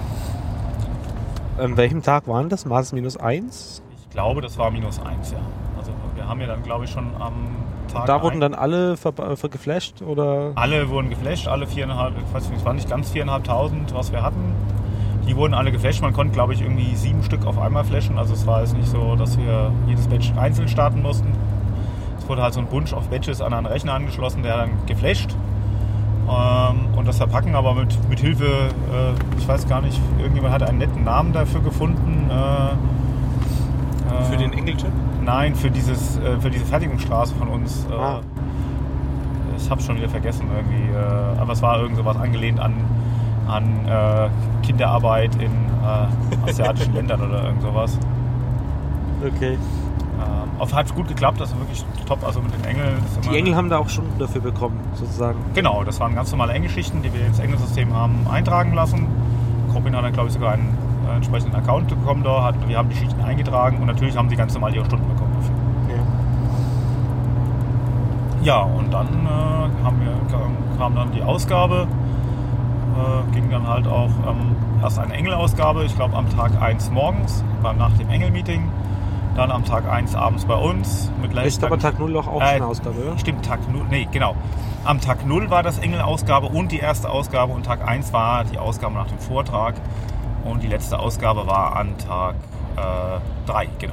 An welchem Tag waren das? War es -1? Ich glaube, das war -1, ja. Also wir haben ja dann, glaube ich, schon am Tag. Und da wurden dann alle geflasht, oder? Alle wurden geflasht, alle 4.500, ich weiß nicht, es waren nicht ganz 4.500, was wir hatten. Die wurden alle geflasht. Man konnte, glaube ich, irgendwie 7 Stück auf einmal flashen. Also es war jetzt nicht so, dass wir jedes Badge einzeln starten mussten. Es wurde halt so ein Bunch auf Badges an einen Rechner angeschlossen, der dann geflasht. Und das Verpacken aber mit Hilfe, ich weiß gar nicht, irgendjemand hat einen netten Namen dafür gefunden. Für den Engelchip? Nein, für diese Fertigungsstraße von uns. Ich habe schon wieder vergessen irgendwie. Aber es war irgend sowas angelehnt an Kinderarbeit in asiatischen Ländern oder irgend sowas. Okay. Hat gut geklappt, also wirklich top, also mit den Engeln. Die Engel haben da auch Stunden dafür bekommen, sozusagen. Genau, das waren ganz normale Engelschichten, die wir ins Engelsystem haben eintragen lassen. Corbin hat dann, glaube ich, sogar einen entsprechenden Account bekommen da, wir haben die Schichten eingetragen und natürlich haben sie ganz normal ihre Stunden bekommen dafür. Ja, und dann kam dann die Ausgabe, ging dann halt auch erst eine Engel-Ausgabe, ich glaube am Tag 1 morgens, nach dem Engel-Meeting. Dann am Tag 1 abends bei uns. Ist aber Tag 0 auch eine Ausgabe, oder? Stimmt, Tag 0, nee, genau. Am Tag 0 war das Engel-Ausgabe und die erste Ausgabe und Tag 1 war die Ausgabe nach dem Vortrag und die letzte Ausgabe war an Tag 3, genau.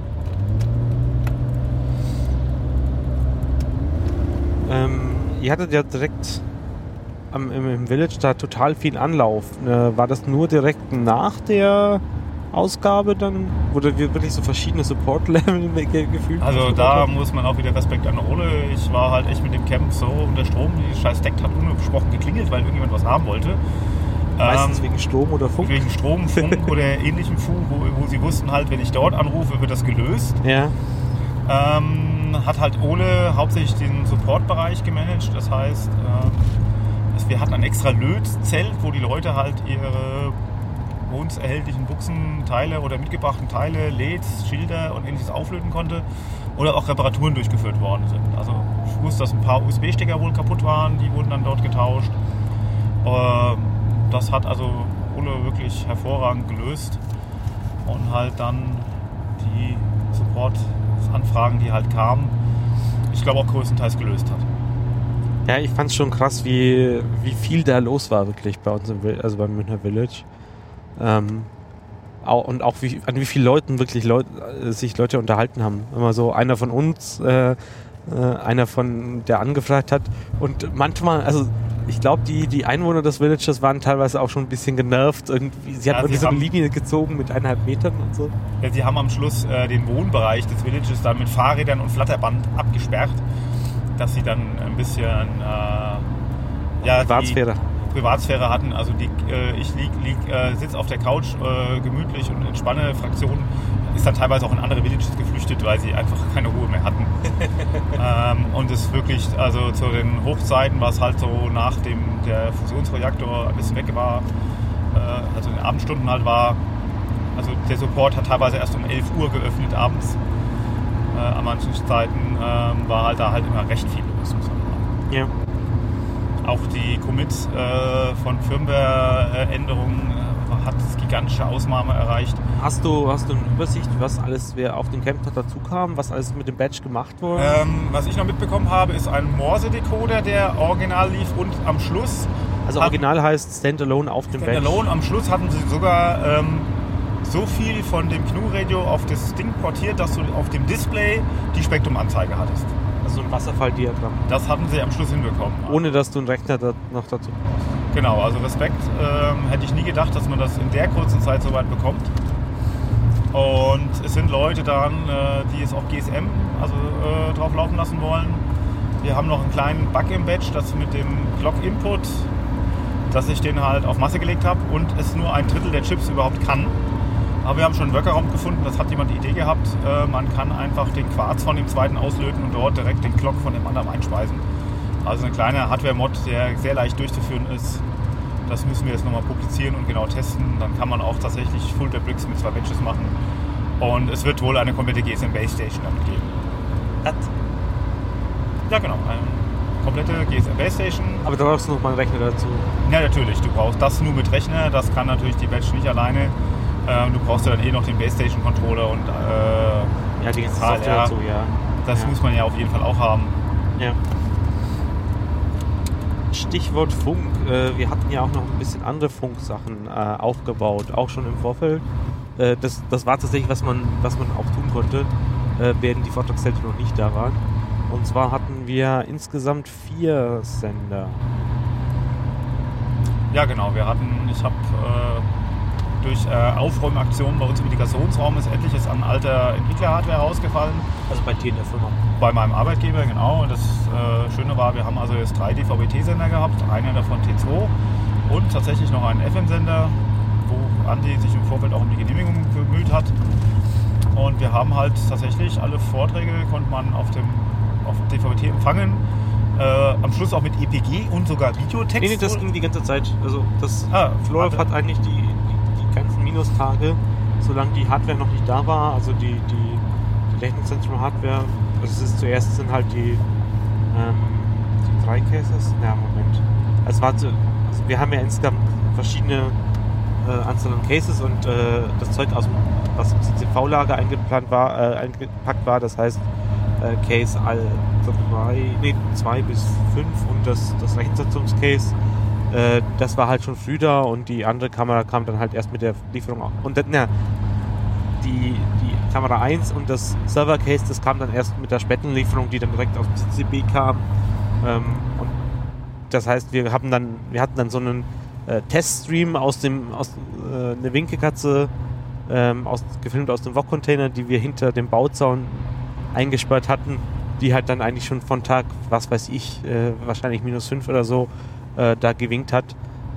Ihr hattet ja direkt im Village da total viel Anlauf. War das nur direkt nach der Ausgabe dann, wo wir wirklich so verschiedene Support-Level gefühlt? Also da muss man auch wieder Respekt an der Rolle. Ich war halt echt mit dem Camp so unter Strom. Die scheiß Deck hat unbesprochen geklingelt, weil irgendjemand was haben wollte. Meistens wegen Strom oder Funk? Wegen Strom, Funk oder ähnlichem Funk, wo sie wussten halt, wenn ich dort anrufe, wird das gelöst. Ja. Hat halt Ole hauptsächlich den Support-Bereich gemanagt. Das heißt, wir hatten ein extra Lötzelt, wo die Leute halt ihre bei uns erhältlichen Buchsenteile oder mitgebrachten Teile, LEDs, Schilder und ähnliches auflöten konnte oder auch Reparaturen durchgeführt worden sind. Also ich wusste, dass ein paar USB-Stecker wohl kaputt waren, die wurden dann dort getauscht. Das hat also Ole wirklich hervorragend gelöst und halt dann die Support-Anfragen, die halt kamen, ich glaube auch größtenteils gelöst hat. Ja, ich fand es schon krass, wie viel da los war wirklich bei uns beim Münchner Village. Und auch an wie vielen Leuten wirklich sich Leute unterhalten haben. Immer so einer von uns, einer von der angefragt hat und manchmal, also ich glaube, die Einwohner des Villages waren teilweise auch schon ein bisschen genervt. Irgendwie. Sie hatten so eine Linie gezogen mit 1,5 Metern und so. Ja, sie haben am Schluss den Wohnbereich des Villages dann mit Fahrrädern und Flatterband abgesperrt, dass sie dann ein bisschen Privatsphäre hatten. Also ich sitze auf der Couch gemütlich und entspanne. Fraktion ist dann teilweise auch in andere Villages geflüchtet, weil sie einfach keine Ruhe mehr hatten. Und es wirklich, also zu den Hochzeiten, was halt so nachdem der Fusionsreaktor ein bisschen weg war, also in den Abendstunden halt war, also der Support hat teilweise erst um 11 Uhr geöffnet abends. An manchen Zeiten war halt da halt immer recht viel los, muss man sagen. Ja. Auch die Commits von Firmware-Änderungen hat gigantische Ausmaße erreicht. Hast du eine Übersicht, was alles auf den Camp dazu kam, was alles mit dem Badge gemacht wurde? Was ich noch mitbekommen habe, ist ein Morse-Decoder, der original lief und am Schluss... Also original heißt Standalone auf dem Badge. Standalone, am Schluss hatten sie sogar so viel von dem GNU-Radio auf das Ding portiert, dass du auf dem Display die Spektrumanzeige hattest. Also ein Wasserfalldiagramm. Das hatten sie am Schluss hinbekommen. Ohne, dass du einen Rechner noch dazu brauchst. Genau, also Respekt. Hätte ich nie gedacht, dass man das in der kurzen Zeit so weit bekommt. Und es sind Leute dann, die es auf GSM drauf laufen lassen wollen. Wir haben noch einen kleinen Bug im Badge, das mit dem Clock-Input, dass ich den halt auf Masse gelegt habe und es nur 1/3 der Chips überhaupt kann. Aber wir haben schon einen Workaround gefunden, das hat jemand die Idee gehabt. Man kann einfach den Quarz von dem zweiten auslöten und dort direkt den Clock von dem anderen einspeisen. Also ein kleiner Hardware-Mod, der sehr leicht durchzuführen ist. Das müssen wir jetzt nochmal publizieren und genau testen. Dann kann man auch tatsächlich Full-Bricks mit 2 Badges machen. Und es wird wohl eine komplette GSM Base Station damit geben. Was? Ja genau, eine komplette GSM Base Station. Aber da brauchst du noch mal einen Rechner dazu. Ja, natürlich. Du brauchst das nur mit Rechner. Das kann natürlich die Badge nicht alleine. Du brauchst ja dann noch den Base Station Controller und die ganze Software dazu, ja. Das muss man ja auf jeden Fall auch haben. Ja. Stichwort Funk. Wir hatten ja auch noch ein bisschen andere Funksachen aufgebaut, auch schon im Vorfeld. Das war tatsächlich, was man auch tun konnte, während die Vortragszelte noch nicht da waren. Und zwar hatten wir insgesamt 4 Sender. Ja genau, ich habe durch Aufräumaktionen bei uns im Integrationsraum ist etliches an alter Entwickler-Hardware rausgefallen. Also bei dir in der Firma? Bei meinem Arbeitgeber, genau. Und das Schöne war, wir haben also jetzt 3 DVB-T-Sender gehabt, einer davon T2 und tatsächlich noch einen FM-Sender, wo Andi sich im Vorfeld auch um die Genehmigung bemüht hat. Und wir haben halt tatsächlich alle Vorträge, konnte man auf DVB-T empfangen. Am Schluss auch mit EPG und sogar Videotext. Nee, das ging die ganze Zeit. Also Florov hat eigentlich die ganzen Minustage, solange die Hardware noch nicht da war, also die Rechenzentrum-Hardware, also zuerst sind halt die 3 Cases, Moment. Wir haben ja insgesamt verschiedene Anzahl an Cases und das Zeug was im CCV-Lager eingepackt war, das heißt Case 2 bis 5 und das Rechenzentrums-Case, das war halt schon früh da und die andere Kamera kam dann halt erst mit der Lieferung auch. Und die Kamera 1 und das Server-Case, das kam dann erst mit der späten Lieferung, die dann direkt aus dem CCB kam. Und das heißt, wir hatten dann so einen Teststream eine Winkekatze gefilmt aus dem VOG-Container, die wir hinter dem Bauzaun eingesperrt hatten, die halt dann eigentlich schon von Tag, was weiß ich, wahrscheinlich -5 oder so, da gewinkt hat.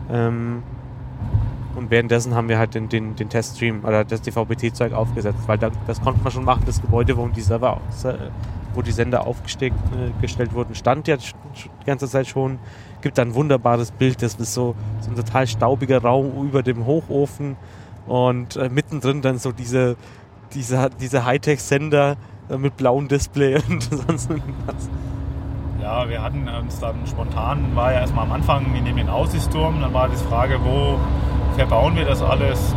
Und währenddessen haben wir halt den Teststream oder das DVB-T-Zeug aufgesetzt, weil das konnte man schon machen. Das Gebäude, wo die Sender aufgestellt wurden, stand ja die ganze Zeit schon. Gibt dann ein wunderbares Bild, das ist so ein total staubiger Raum über dem Hochofen und mittendrin dann so diese Hightech-Sender mit blauem Display und sonst irgendwas. Ja, wir hatten uns dann spontan, war ja erstmal am Anfang, wir nehmen den Aussichtsturm, dann war die Frage, wo verbauen wir das alles?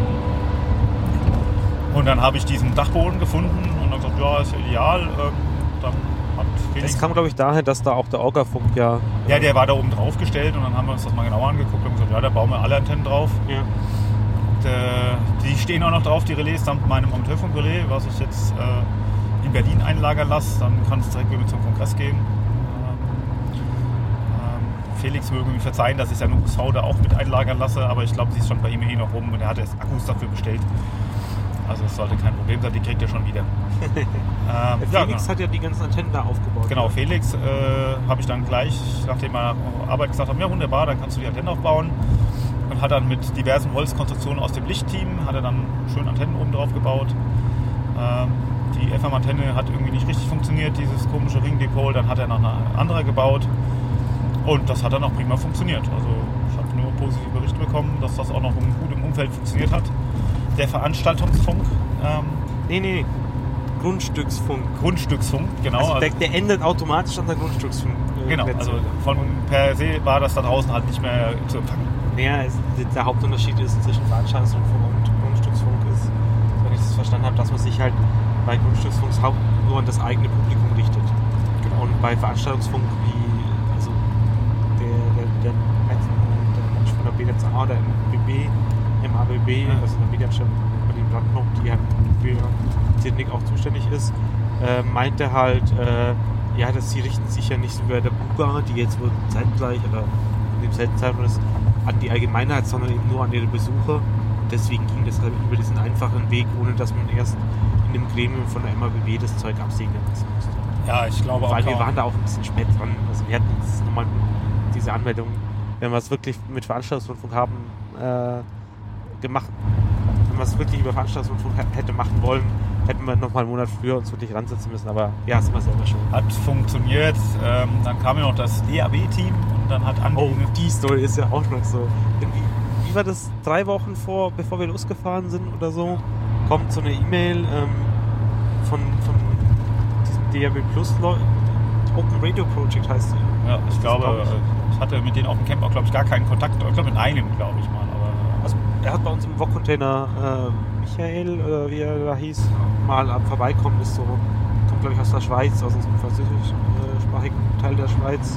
Und dann habe ich diesen Dachboden gefunden und dann gesagt, ja, ist ja ideal. Dann hat das kam, glaube ich, daher, dass da auch der Orga-Funk ja... Ja, der war da oben drauf gestellt und dann haben wir uns das mal genauer angeguckt und gesagt, ja, da bauen wir alle Antennen drauf. Ja. Und, die stehen auch noch drauf, die Relais, samt meinem Amateurfunk-Relais, was ich jetzt in Berlin einlagern lasse. Dann kann es direkt wieder zum Kongress gehen. Felix möge mir verzeihen, dass ich seine USV da auch mit einlagern lasse, aber ich glaube, sie ist schon bei ihm noch rum und er hat erst Akkus dafür bestellt. Also es sollte kein Problem sein, die kriegt er schon wieder. Felix hat ja die ganzen Antennen da aufgebaut. Genau, Felix habe ich dann gleich, nachdem er Arbeit gesagt hat, ja wunderbar, dann kannst du die Antennen aufbauen. Und hat dann mit diversen Holzkonstruktionen aus dem Lichtteam, hat er dann schön Antennen oben drauf gebaut. Die FM-Antenne hat irgendwie nicht richtig funktioniert, dieses komische Ringdepot, dann hat er noch eine andere gebaut. Und das hat dann auch prima funktioniert. Also ich habe nur positive Berichte bekommen, dass das auch noch gut im Umfeld funktioniert hat. Der Veranstaltungsfunk. Nee. Grundstücksfunk. Grundstücksfunk, genau. Also der endet automatisch an der Grundstücksfunk. Genau, also von per se war das da draußen halt nicht mehr zu empfangen. Naja, der Hauptunterschied ist zwischen Veranstaltungsfunk und Grundstücksfunk ist, wenn ich das verstanden habe, dass man sich halt bei Grundstücksfunk nur an das eigene Publikum richtet. Genau. Und bei Veranstaltungsfunk wie also der Mensch von der BNetzA oder MABB, also der Medienstelle Berlin Brandenburg, die halt für Technik auch zuständig ist, meinte halt, dass sie richten sich ja nicht so wie bei der Buga, die jetzt wohl zeitgleich oder in demselben Zeitraum ist, an die Allgemeinheit, sondern eben nur an ihre Besucher. Und deswegen ging das halt über diesen einfachen Weg, ohne dass man erst in dem Gremium von der MABB das Zeug absegnen lassen musste. Ja, ich glaube auch. Weil wir waren da auch ein bisschen spät dran. Also wir hatten jetzt nochmal diese Anmeldung, wenn wir es wirklich mit Veranstaltungsrundfunk haben, gemacht. Wenn wir es wirklich über Veranstaltungsrundfunk hätte machen wollen, hätten wir nochmal einen Monat früher uns wirklich ransetzen müssen. Aber ja, sind wir selber schon. Hat funktioniert. Dann kam ja noch das DAB-Team und dann hat Andi... Oh, die Story ist ja auch noch so. Wie war das? 3 Wochen bevor wir losgefahren sind oder so, kommt so eine E-Mail von diesem DAB Plus Open Radio Project heißt die. Ja, ich glaube, ich hatte mit denen auf dem Camp auch, glaube ich, gar keinen Kontakt. Ich glaube, mit einem, glaube ich mal. Aber also, er hat bei uns im Wok-Container Michael, oder wie er da hieß, mal am Vorbeikommen ist so, kommt, glaube ich, aus der Schweiz, aus unserem französischsprachigen Teil der Schweiz.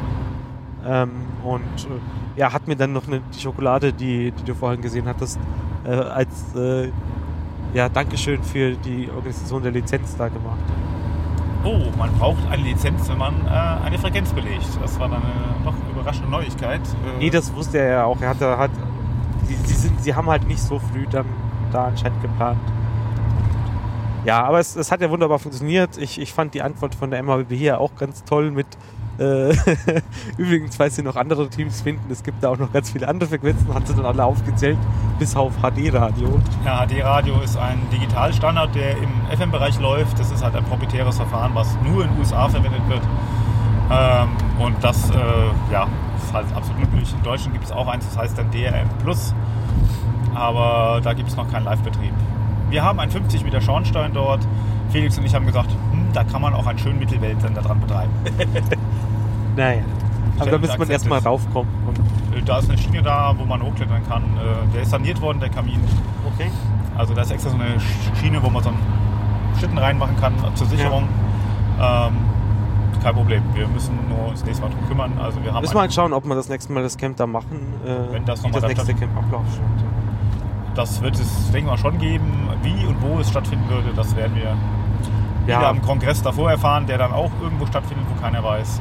Hat mir dann noch die Schokolade, die du vorhin gesehen hattest, als Dankeschön für die Organisation der Lizenz da gemacht. Oh, man braucht eine Lizenz, wenn man eine Frequenz belegt. Das war dann eine noch überraschende Neuigkeit. Nee, das wusste er ja auch. Sie haben halt nicht so früh dann da anscheinend geplant. Ja, aber es hat ja wunderbar funktioniert. Ich fand die Antwort von der MABB hier auch ganz toll mit übrigens, falls Sie noch andere Teams finden, es gibt da auch noch ganz viele andere Frequenzen, hat sie dann alle aufgezählt, bis auf HD-Radio. Ja, HD-Radio ist ein Digitalstandard, der im FM-Bereich läuft. Das ist halt ein proprietäres Verfahren, was nur in den USA verwendet wird. Und das ist halt absolut üblich. In Deutschland gibt es auch eins, das heißt dann DRM Plus. Aber da gibt es noch keinen Live-Betrieb. Wir haben einen 50 Meter Schornstein dort. Felix und ich haben gesagt, da kann man auch einen schönen Mittelweltsender dran betreiben. Naja, aber da müsste man erstmal raufkommen. Da ist eine Schiene da, wo man hochklettern kann. Der ist saniert worden, der Kamin. Okay. Also da ist extra so eine Schiene, wo man so einen Schlitten reinmachen kann zur Sicherung. Ja. Kein Problem, wir müssen nur das nächste Mal drum kümmern. Also wir haben müssen wir halt schauen, ob wir das nächste Mal das Camp da machen. Wenn das wie das nächste Camp abläuft. Das wird es, denke ich mal, schon geben. Wie und wo es stattfinden würde, das werden wir wieder am Kongress davor erfahren, der dann auch irgendwo stattfindet, wo keiner weiß.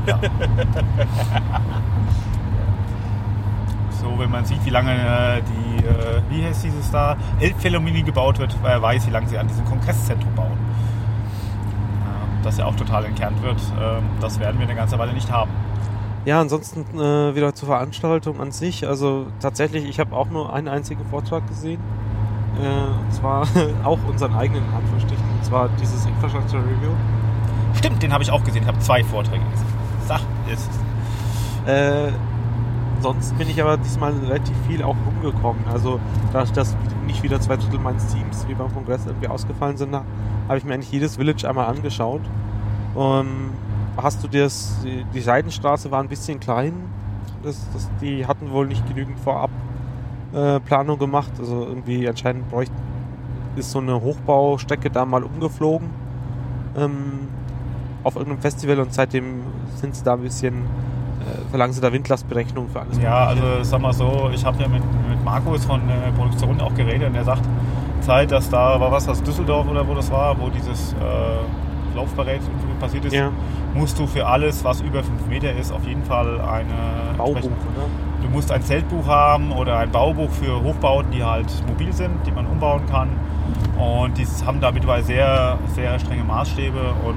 So, wenn man sieht, wie lange wie heißt dieses da, Elbphilharmonie gebaut wird, weil er weiß, wie lange sie an diesem Kongresszentrum bauen. Das ja auch total entkernt wird. Das werden wir eine ganze Weile nicht haben. Ja, ansonsten wieder zur Veranstaltung an sich. Also tatsächlich, ich habe auch nur einen einzigen Vortrag gesehen. Und zwar auch unseren eigenen Anführungsstrichen. Und zwar dieses Infrastructure Review. Stimmt, den habe ich auch gesehen. Ich habe 2 Vorträge gesehen. Sag, ist es. Sonst bin ich aber diesmal relativ viel auch rumgekommen. Also dadurch, dass nicht wieder 2/3 meines Teams wie beim Kongress irgendwie ausgefallen sind, habe ich mir eigentlich jedes Village einmal angeschaut. Hast du dir die Seidenstraße war ein bisschen klein. Die hatten wohl nicht genügend vorab Planung gemacht. Also irgendwie anscheinend ist so eine Hochbaustrecke da mal umgeflogen auf irgendeinem Festival und seitdem sind sie da ein bisschen verlangen sie da Windlastberechnung für alles. Ja, also sag mal so, ich habe ja mit Markus von der Produktion auch geredet und er sagt, dass da war was aus Düsseldorf oder wo das war, wo dieses Laufberät passiert ist, musst du für alles, was über 5 Meter ist, auf jeden Fall eine Baubuch, oder? Du musst ein Zeltbuch haben oder ein Baubuch für Hochbauten, die halt mobil sind, die man umbauen kann. Und die haben da mittlerweile sehr, sehr strenge Maßstäbe und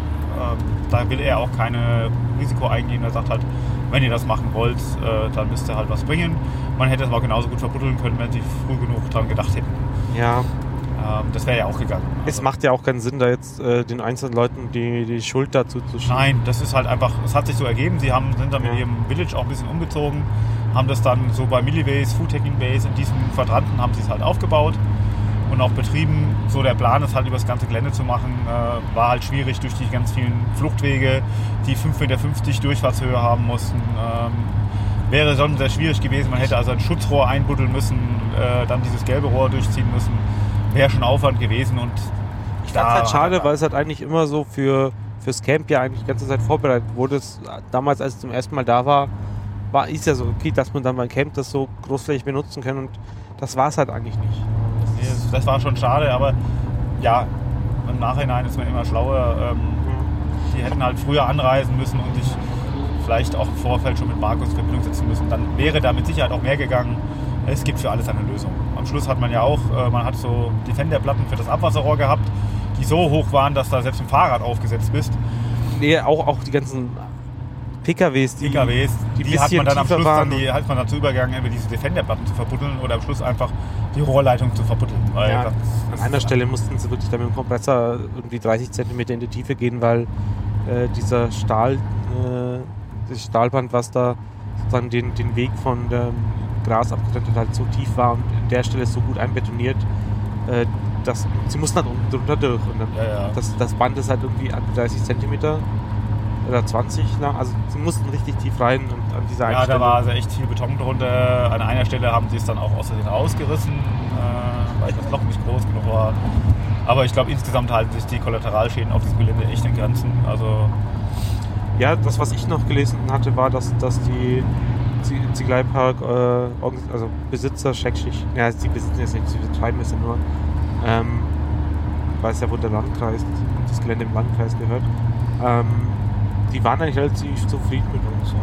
da will er auch keine Risiko eingehen. Er sagt halt, wenn ihr das machen wollt, dann müsst ihr halt was bringen. Man hätte es aber genauso gut verbuddeln können, wenn sie früh genug dran gedacht hätten. Ja. Das wäre ja auch gegangen. Es macht ja auch keinen Sinn, da jetzt den einzelnen Leuten die Schuld dazu zu schieben. Nein, das ist halt einfach, es hat sich so ergeben. Sie sind dann mit ihrem Village auch ein bisschen umgezogen, haben das dann so bei Millibase, Food Technique Base, in diesem Quadranten haben sie es halt aufgebaut und auch betrieben. So der Plan, es halt über das ganze Gelände zu machen, war halt schwierig durch die ganz vielen Fluchtwege, die 5,50 Meter Durchfahrtshöhe haben mussten. Wäre schon sehr schwierig gewesen. Man hätte also ein Schutzrohr einbuddeln müssen, dann dieses gelbe Rohr durchziehen müssen. Wäre schon Aufwand gewesen. Und ich fand es halt schade, weil es halt eigentlich immer so fürs Camp ja eigentlich die ganze Zeit vorbereitet wurde. Damals, als es zum ersten Mal da war, ist ja so okay, dass man dann beim Camp das so großflächig benutzen kann und das war es halt eigentlich nicht. Das war schon schade, aber ja, im Nachhinein ist man immer schlauer. Die hätten halt früher anreisen müssen und sich vielleicht auch im Vorfeld schon mit Markus in Verbindung setzen müssen. Dann wäre da mit Sicherheit auch mehr gegangen. Es gibt für alles eine Lösung. Am Schluss hat man ja auch, man hat so Defenderplatten für das Abwasserrohr gehabt, die so hoch waren, dass da selbst im Fahrrad aufgesetzt bist. Nee, auch die ganzen PKWs, die hat man dann am Schluss hat man dazu übergegangen, über diese Defenderplatten zu verbuddeln oder am Schluss einfach die Rohrleitung zu verbuddeln. Weil an einer Stelle mussten sie wirklich dann mit dem Kompressor irgendwie 30 cm in die Tiefe gehen, weil dieser das Stahlband, was da sozusagen den Weg von dem Gras abgetrennt hat, halt so tief war und an der Stelle so gut einbetoniert, dass sie mussten halt drunter durch. Und dann das Band ist halt irgendwie 30 cm oder 20 lang, also sie mussten richtig tief rein und an dieser einen Stelle. Ja, da war also echt viel Beton drunter. An einer Stelle haben sie es dann auch aus Versehen ausgerissen, weil das Loch nicht groß genug war. Aber ich glaube, insgesamt halten sich die Kollateralschäden auf diesem Gelände echt in Grenzen. Also ja, das, was ich noch gelesen hatte, war, dass die Ziegeleipark, also Besitzer, sie besitzen jetzt nicht, sie betreiben es ja nur, weiß ja, wo der Landkreis, das Gelände im Landkreis gehört, die waren eigentlich relativ zufrieden mit uns.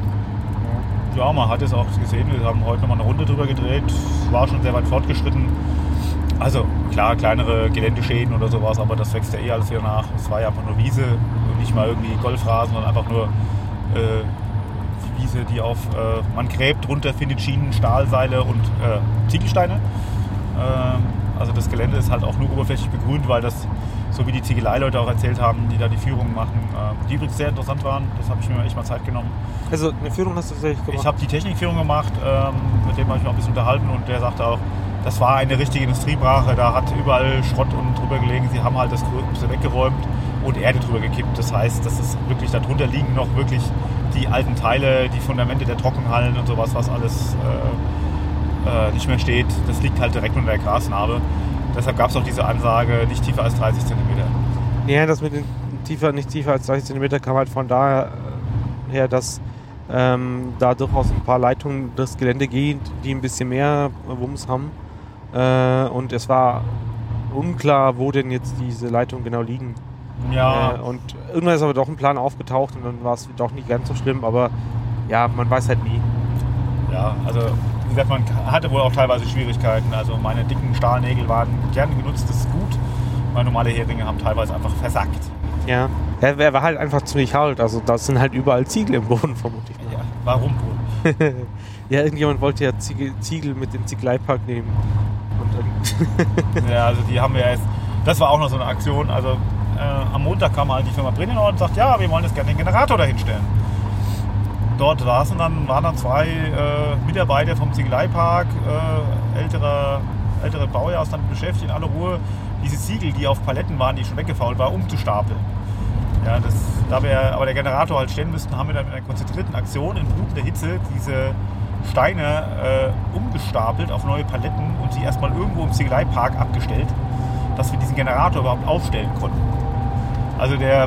Ja, man hat es auch gesehen, wir haben heute nochmal eine Runde drüber gedreht, war schon sehr weit fortgeschritten. Also klar, kleinere Geländeschäden oder sowas, aber das wächst ja eh alles wieder nach. Es war ja einfach nur Wiese, nicht mal irgendwie Golfrasen, sondern einfach nur Wiese, die man gräbt, runter findet Schienen, Stahlseile und Ziegelsteine. Also das Gelände ist halt auch nur oberflächlich begrünt, weil das, so wie die Ziegeleileute auch erzählt haben, die da die Führung machen, die übrigens sehr interessant waren. Das habe ich mir echt mal Zeit genommen. Also eine Führung hast du tatsächlich gemacht? Ich habe die Technikführung gemacht, mit dem habe ich mich auch ein bisschen unterhalten und der sagte auch, das war eine richtige Industriebrache, da hat überall Schrott und drüber gelegen, sie haben halt das Gröbste weggeräumt und Erde drüber gekippt. Das heißt, das ist wirklich, darunter liegen noch wirklich die alten Teile, die Fundamente der Trockenhallen und sowas, was alles nicht mehr steht. Das liegt halt direkt unter der Grasnarbe. Deshalb gab es auch diese Ansage, nicht tiefer als 30 cm. Ja, das mit den nicht tiefer als 30 cm kam halt von daher her, dass da durchaus ein paar Leitungen durchs Gelände gehen, die ein bisschen mehr Wumms haben. Und es war unklar, wo denn jetzt diese Leitungen genau liegen. Ja. Und irgendwann ist aber doch ein Plan aufgetaucht und dann war es doch nicht ganz so schlimm, aber ja, man weiß halt nie. Ja, also wie gesagt, man hatte wohl auch teilweise Schwierigkeiten. Also meine dicken Stahlnägel waren gerne genutztes Gut. Meine normale Heringe haben teilweise einfach versackt. Ja, er war halt einfach ziemlich hart. Also da sind halt überall Ziegel im Boden vermutlich. Ja, warum wohl? Ja, irgendjemand wollte ja Ziegel mit dem Ziegeleipark nehmen. Und ja, also die haben wir jetzt. Das war auch noch so eine Aktion. Also am Montag kam halt die Firma Brenninor und sagt, ja, wir wollen jetzt gerne den Generator dahinstellen. Dort waren dann zwei Mitarbeiter vom Ziegeleipark, ältere Baujahrs damit beschäftigt, in aller Ruhe diese Ziegel, die auf Paletten waren, die schon weggefault waren, umzustapeln. Ja, da wir aber der Generator halt stehen müssten, haben wir dann mit einer konzentrierten Aktion in blutender Hitze diese Steine umgestapelt auf neue Paletten und sie erstmal irgendwo im Ziegeleipark abgestellt, dass wir diesen Generator überhaupt aufstellen konnten. Also der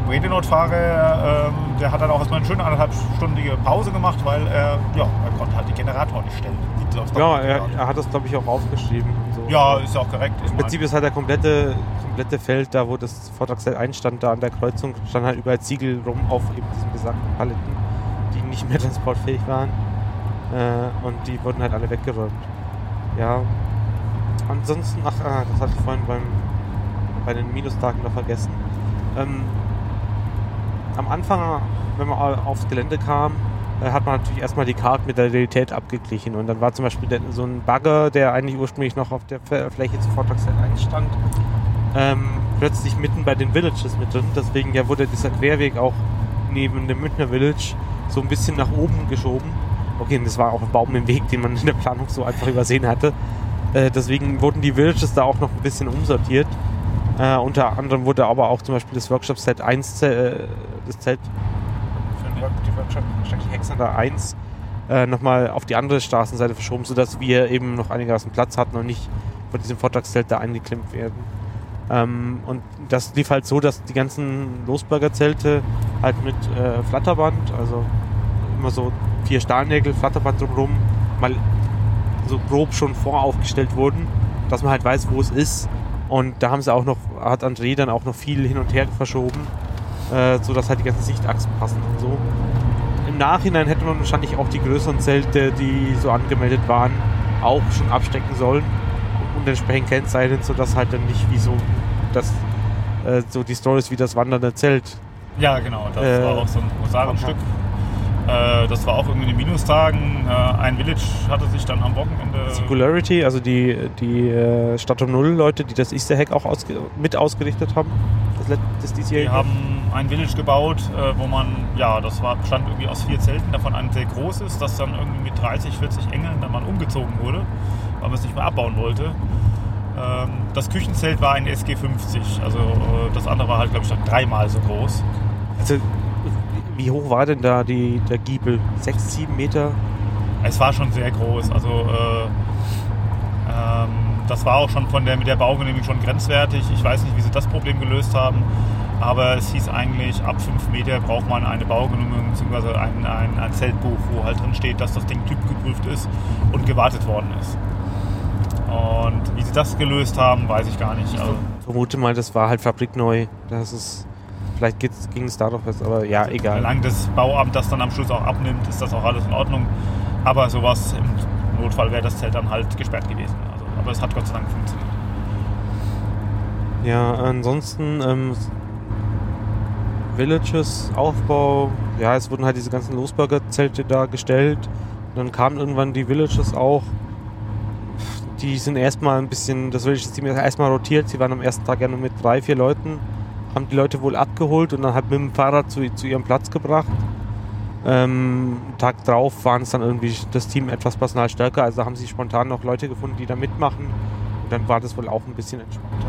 Bredenoth-Fahrer, der hat dann auch erstmal eine schöne 1,5-stündige Pause gemacht, weil er konnte halt den Generator gestellt. Ja, er hat das, glaube ich, auch aufgeschrieben. So. Ja, ist ja auch korrekt. Im Prinzip ist halt der komplette Feld, da wo das Vortragszelt einstand, da an der Kreuzung, stand halt überall Ziegel rum auf eben diesen besagten Paletten, die nicht mehr transportfähig waren. Und die wurden halt alle weggeräumt. Ja. Ansonsten, das hatte ich vorhin bei den Minustagen noch vergessen. Am Anfang, wenn man aufs Gelände kam, hat man natürlich erstmal die Karten mit der Realität abgeglichen. Und dann war zum Beispiel so ein Bagger, der eigentlich ursprünglich noch auf der Fläche zu Vortragszelt 1 stand, plötzlich mitten bei den Villages mit drin. Deswegen wurde dieser Querweg auch neben dem Münchner Village so ein bisschen nach oben geschoben. Okay, und das war auch ein Baum im Weg, den man in der Planung so einfach übersehen hatte. Deswegen wurden die Villages da auch noch ein bisschen umsortiert. Unter anderem wurde aber auch zum Beispiel das Workshop Set 1, das Zelt die Workshop Hexander 1 nochmal auf die andere Straßenseite verschoben, sodass wir eben noch einigermaßen Platz hatten und nicht von diesem Vortragszelt da eingeklemmt werden. Und das lief halt so, dass die ganzen Losberger Zelte halt mit Flatterband, also immer so 4 Stahlnägel, Flatterband drumherum, mal so grob schon voraufgestellt wurden, dass man halt weiß, wo es ist. Und da hat André dann auch noch viel hin und her verschoben, sodass halt die ganzen Sichtachsen passen und so. Im Nachhinein hätte man wahrscheinlich auch die größeren Zelte, die so angemeldet waren, auch schon abstecken sollen und entsprechend kennzeichnen, sodass halt dann nicht wie so die Stories wie das wandernde Zelt. Ja, genau, das war auch so ein Museumsstück. Das war auch irgendwie in den Minustagen. Ein Village hatte sich dann am Wochenende... Singularity, also die Stadt um Null Leute, die das Easter Egg auch mit ausgerichtet haben. Das diesjährige. Die haben ein Village gebaut, wo man, bestand irgendwie aus 4 Zelten, davon ein sehr großes, das dann irgendwie mit 30, 40 Engeln dann mal umgezogen wurde, weil man es nicht mehr abbauen wollte. Das Küchenzelt war ein SG50, also das andere war halt, glaube ich, dann 3-mal so groß. Also, wie hoch war denn da der Giebel? 6, 7 Meter? Es war schon sehr groß. Also das war auch schon mit der Baugenehmigung schon grenzwertig. Ich weiß nicht, wie sie das Problem gelöst haben. Aber es hieß eigentlich, ab 5 Meter braucht man eine Baugenehmigung bzw. ein Zeltbuch, wo halt drin steht, dass das Ding typgeprüft ist und gewartet worden ist. Und wie sie das gelöst haben, weiß ich gar nicht. Ich vermute mal, das war halt fabrikneu. Vielleicht ging es da doch was, aber ja, egal. Solange das Bauamt das dann am Schluss auch abnimmt, ist das auch alles in Ordnung. Aber sowas, im Notfall wäre das Zelt dann halt gesperrt gewesen. Aber es hat Gott sei Dank funktioniert. Ja, ansonsten Villages, Aufbau, ja, es wurden halt diese ganzen Losberger Zelte da gestellt. Und dann kamen irgendwann die Villages auch. Die sind erstmal ein bisschen, das Village-Team ist erstmal rotiert. Sie waren am ersten Tag ja nur mit 3, 4 Leuten. Haben die Leute wohl abgeholt und dann halt mit dem Fahrrad zu ihrem Platz gebracht. Tag drauf waren es dann irgendwie das Team etwas personalstärker, also haben sie spontan noch Leute gefunden, die da mitmachen und dann war das wohl auch ein bisschen entspannter.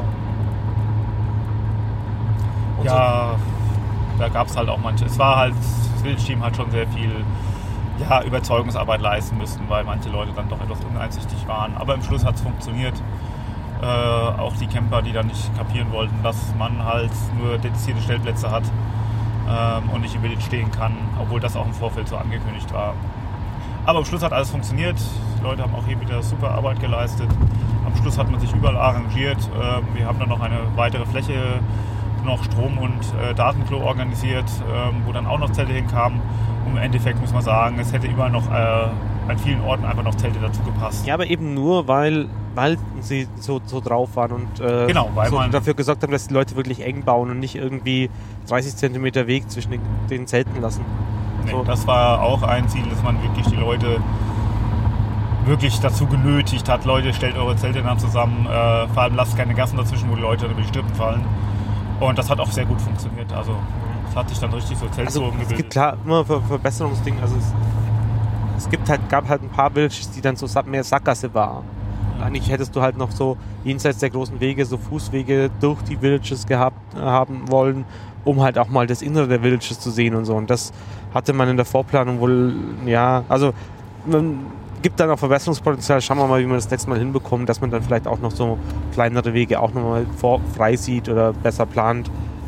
Und ja, so, da gab es halt auch manche. Es war halt, das Village-Team hat schon sehr viel Überzeugungsarbeit leisten müssen, weil manche Leute dann doch etwas uneinsichtig waren. Aber im Schluss hat es funktioniert. Auch die Camper, die dann nicht kapieren wollten, dass man halt nur dedizierte Stellplätze hat und nicht im Village stehen kann, obwohl das auch im Vorfeld so angekündigt war. Aber am Schluss hat alles funktioniert. Die Leute haben auch hier wieder super Arbeit geleistet. Am Schluss hat man sich überall arrangiert. Wir haben dann noch eine weitere Fläche, noch Strom- und Datenklo organisiert, wo dann auch noch Zelte hinkamen. Und im Endeffekt muss man sagen, es hätte überall noch an vielen Orten einfach noch Zelte dazu gepasst. Ja, aber eben nur, weil sie so drauf waren und weil man dafür gesorgt haben, dass die Leute wirklich eng bauen und nicht irgendwie 30 cm Weg zwischen den Zelten lassen. Nee, so. Das war auch ein Ziel, dass man wirklich die Leute wirklich dazu genötigt hat, Leute, stellt eure Zelte dann zusammen, vor allem lasst keine Gassen dazwischen, wo die Leute über die Strippen fallen. Und das hat auch sehr gut funktioniert. Also es hat sich dann richtig so Zeltzonen gebildet. Es gibt klar immer Verbesserungsdinge. Also gab halt ein paar Villages, die dann so mehr Sackgasse war. Und eigentlich hättest du halt noch so jenseits der großen Wege so Fußwege durch die Villages haben wollen, um halt auch mal das Innere der Villages zu sehen und so. Und das hatte man in der Vorplanung wohl, also man gibt dann auch Verbesserungspotenzial. Schauen wir mal, wie man das nächste Mal hinbekommt, dass man dann vielleicht auch noch so kleinere Wege auch nochmal frei sieht oder besser plant.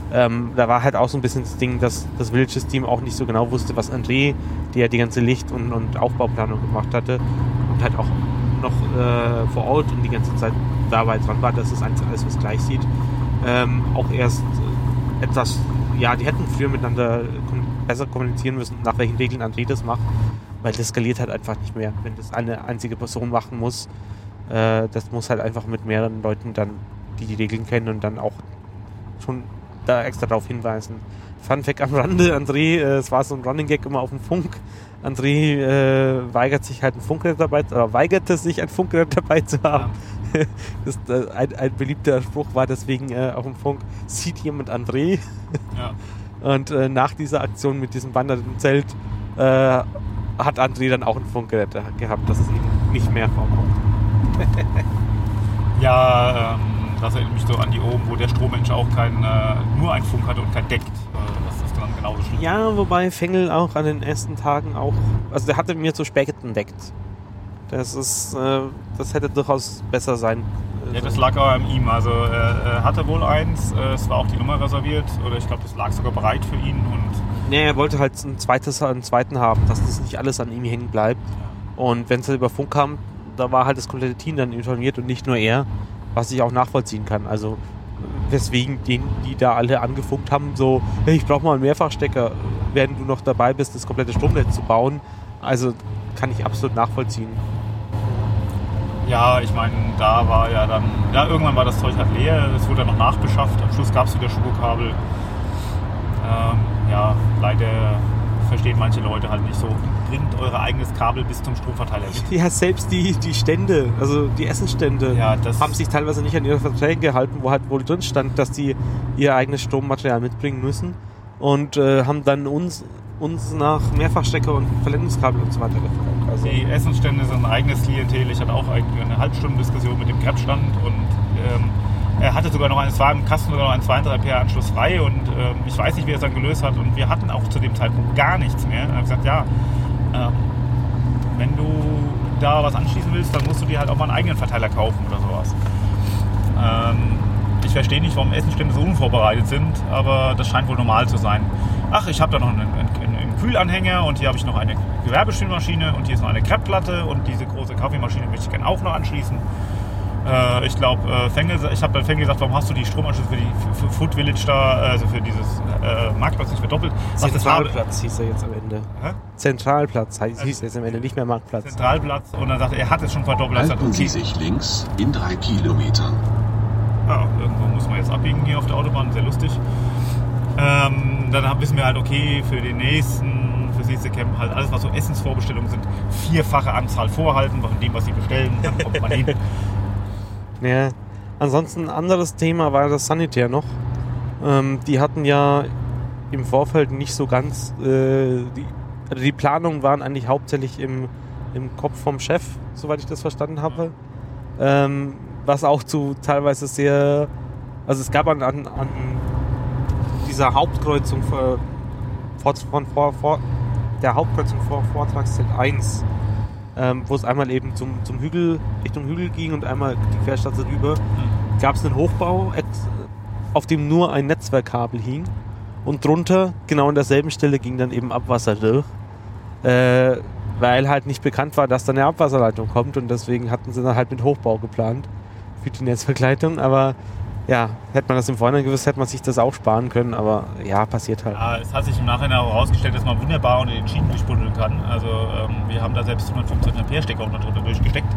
Da war halt auch so ein bisschen das Ding, dass das Villages-Team auch nicht so genau wusste, was André, der ja die ganze Licht- und Aufbauplanung gemacht hatte und halt auch noch vor Ort und die ganze Zeit dabei dran war, dass das alles was gleich sieht, auch erst etwas, ja, die hätten früher miteinander besser kommunizieren müssen, nach welchen Regeln André das macht, weil das skaliert halt einfach nicht mehr, wenn das eine einzige Person machen muss. Das muss halt einfach mit mehreren Leuten dann, die Regeln kennen und dann auch schon da extra darauf hinweisen. Fun Fact am Rande, André, es war so ein Running Gag immer auf dem Funk. André weigerte sich ein Funkgerät dabei zu haben. Ja. Ein beliebter Spruch war deswegen auf dem Funk, sieht jemand André? Ja. Und nach dieser Aktion mit diesem wandernden Zelt hat André dann auch ein Funkgerät gehabt, dass es eben nicht mehr vorkommt. Ja, das erinnert mich so an die oben, wo der Strommensch auch nur einen Funk hatte und kein Deckt. Das ist dann genauso schlimm. Ja, wobei Fengel auch an den ersten Tagen auch, also der hatte mir zu spät entdeckt. Das hätte durchaus besser sein. Ja, das lag auch an ihm. Also er hatte wohl eins, es war auch die Nummer reserviert oder ich glaube, das lag sogar bereit für ihn. Und nee, er wollte halt einen zweiten haben, dass das nicht alles an ihm hängen bleibt. Und wenn es halt über Funk kam, da war halt das komplette Team dann informiert und nicht nur er, was ich auch nachvollziehen kann. Also weswegen die da alle angefunkt haben, so, hey, ich brauche mal einen Mehrfachstecker, während du noch dabei bist, das komplette Stromnetz zu bauen. Also kann ich absolut nachvollziehen. Ja, ich meine, da war ja dann, irgendwann war das Zeug halt leer, es wurde dann noch nachbeschafft, am Schluss gab es wieder Schubokabel. Ja, leider verstehen manche Leute halt nicht so, bringt euer eigenes Kabel bis zum Stromverteiler mit. Ja, selbst die Stände, also die Essensstände, ja, haben sich teilweise nicht an ihre Verträge gehalten, wo halt wohl drin stand, dass die ihr eigenes Strommaterial mitbringen müssen und haben dann uns nach Mehrfachstecker und Verlängerungskabel und so weiter gefragt. Also die Essensstände sind ein eigenes Klientel. Ich hatte auch eine Halbstundendiskussion mit dem Krebsstand und er hatte sogar noch es war im Kasten sogar noch ein 2,5 Ampere Anschluss frei und ich weiß nicht, wie er es dann gelöst hat und wir hatten auch zu dem Zeitpunkt gar nichts mehr. Er hat gesagt, ja, wenn du da was anschließen willst, dann musst du dir halt auch mal einen eigenen Verteiler kaufen oder sowas. Ich verstehe nicht, warum Essenstände so unvorbereitet sind, aber das scheint wohl normal zu sein. Ach, ich habe da noch einen Kühlanhänger und hier habe ich noch eine Gewerbespülmaschine und hier ist noch eine Kreppplatte und diese große Kaffeemaschine möchte ich gerne auch noch anschließen. Ich glaube, ich habe dann Fengel gesagt, warum hast du die Stromanschlüsse für Food Village da, also für dieses Marktplatz nicht verdoppelt? Zentralplatz hieß er jetzt am Ende. Hä? Zentralplatz hieß er jetzt am Ende, nicht mehr Marktplatz. Zentralplatz und dann sagte er hat es schon verdoppelt. Halten sagt, okay. Sie sich links in 3 Kilometern. Ja, irgendwo muss man jetzt abbiegen hier auf der Autobahn, sehr lustig. Dann wissen wir halt, okay, für das nächste Camp halt alles, was so Essensvorbestellungen sind, 4-fache Anzahl vorhalten von dem, was sie bestellen, dann kommt man hin. Ja, ansonsten ein anderes Thema war das Sanitär noch. Die hatten ja im Vorfeld nicht so ganz, die Planungen waren eigentlich hauptsächlich im Kopf vom Chef, soweit ich das verstanden habe. Was auch zu teilweise sehr, also es gab an dieser Hauptkreuzung der Hauptkreuzung vor Vortragszelt 1, wo es einmal eben zum Hügel, Richtung Hügel ging und einmal die Querstraße rüber, gab es einen Hochbau, auf dem nur ein Netzwerkkabel hing und drunter, genau an derselben Stelle, ging dann eben Abwasser durch, weil halt nicht bekannt war, dass da eine Abwasserleitung kommt und deswegen hatten sie dann halt mit Hochbau geplant für die Netzwerkleitung, aber ja, hätte man das im Vorhinein gewusst, hätte man sich das auch sparen können, aber ja, passiert halt. Ja, es hat sich im Nachhinein auch herausgestellt, dass man wunderbar unter den Schienen durchbuddeln kann. Also wir haben da selbst 125 Ampere Stecker auch noch drunter durchgesteckt.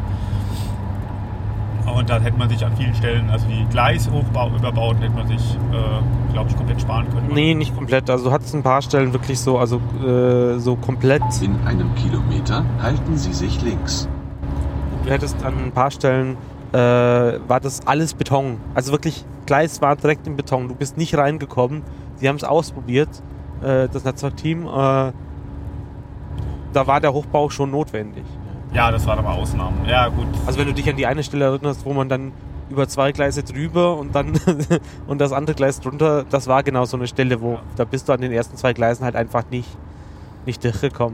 Und dann hätte man sich an vielen Stellen, also die Gleishochbau-Überbauten, hätte man sich, glaube ich, komplett sparen können. Nee, nicht komplett. Also du hattest ein paar Stellen wirklich so, also so komplett. In einem Kilometer halten Sie sich links. Du hättest an ein paar Stellen war das alles Beton. Also wirklich, Gleis war direkt im Beton. Du bist nicht reingekommen. Sie haben es ausprobiert, das Netzwerkteam. Da war der Hochbau schon notwendig. Ja, das waren aber Ausnahmen. Ja, gut. Also wenn du dich an die eine Stelle erinnerst, wo man dann über 2 Gleise drüber und dann und das andere Gleis drunter, das war genau so eine Stelle, wo da bist du an den ersten 2 Gleisen halt einfach nicht durchgekommen.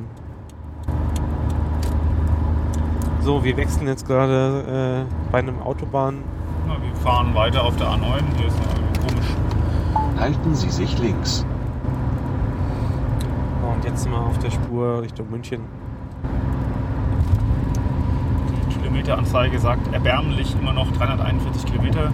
So, wir wechseln jetzt gerade bei einem Autobahn. Na, wir fahren weiter auf der A9. Hier ist komisch halten Sie sich links. Und jetzt sind wir auf der Spur Richtung München. Die Kilometeranzeige sagt erbärmlich immer noch 341 Kilometer.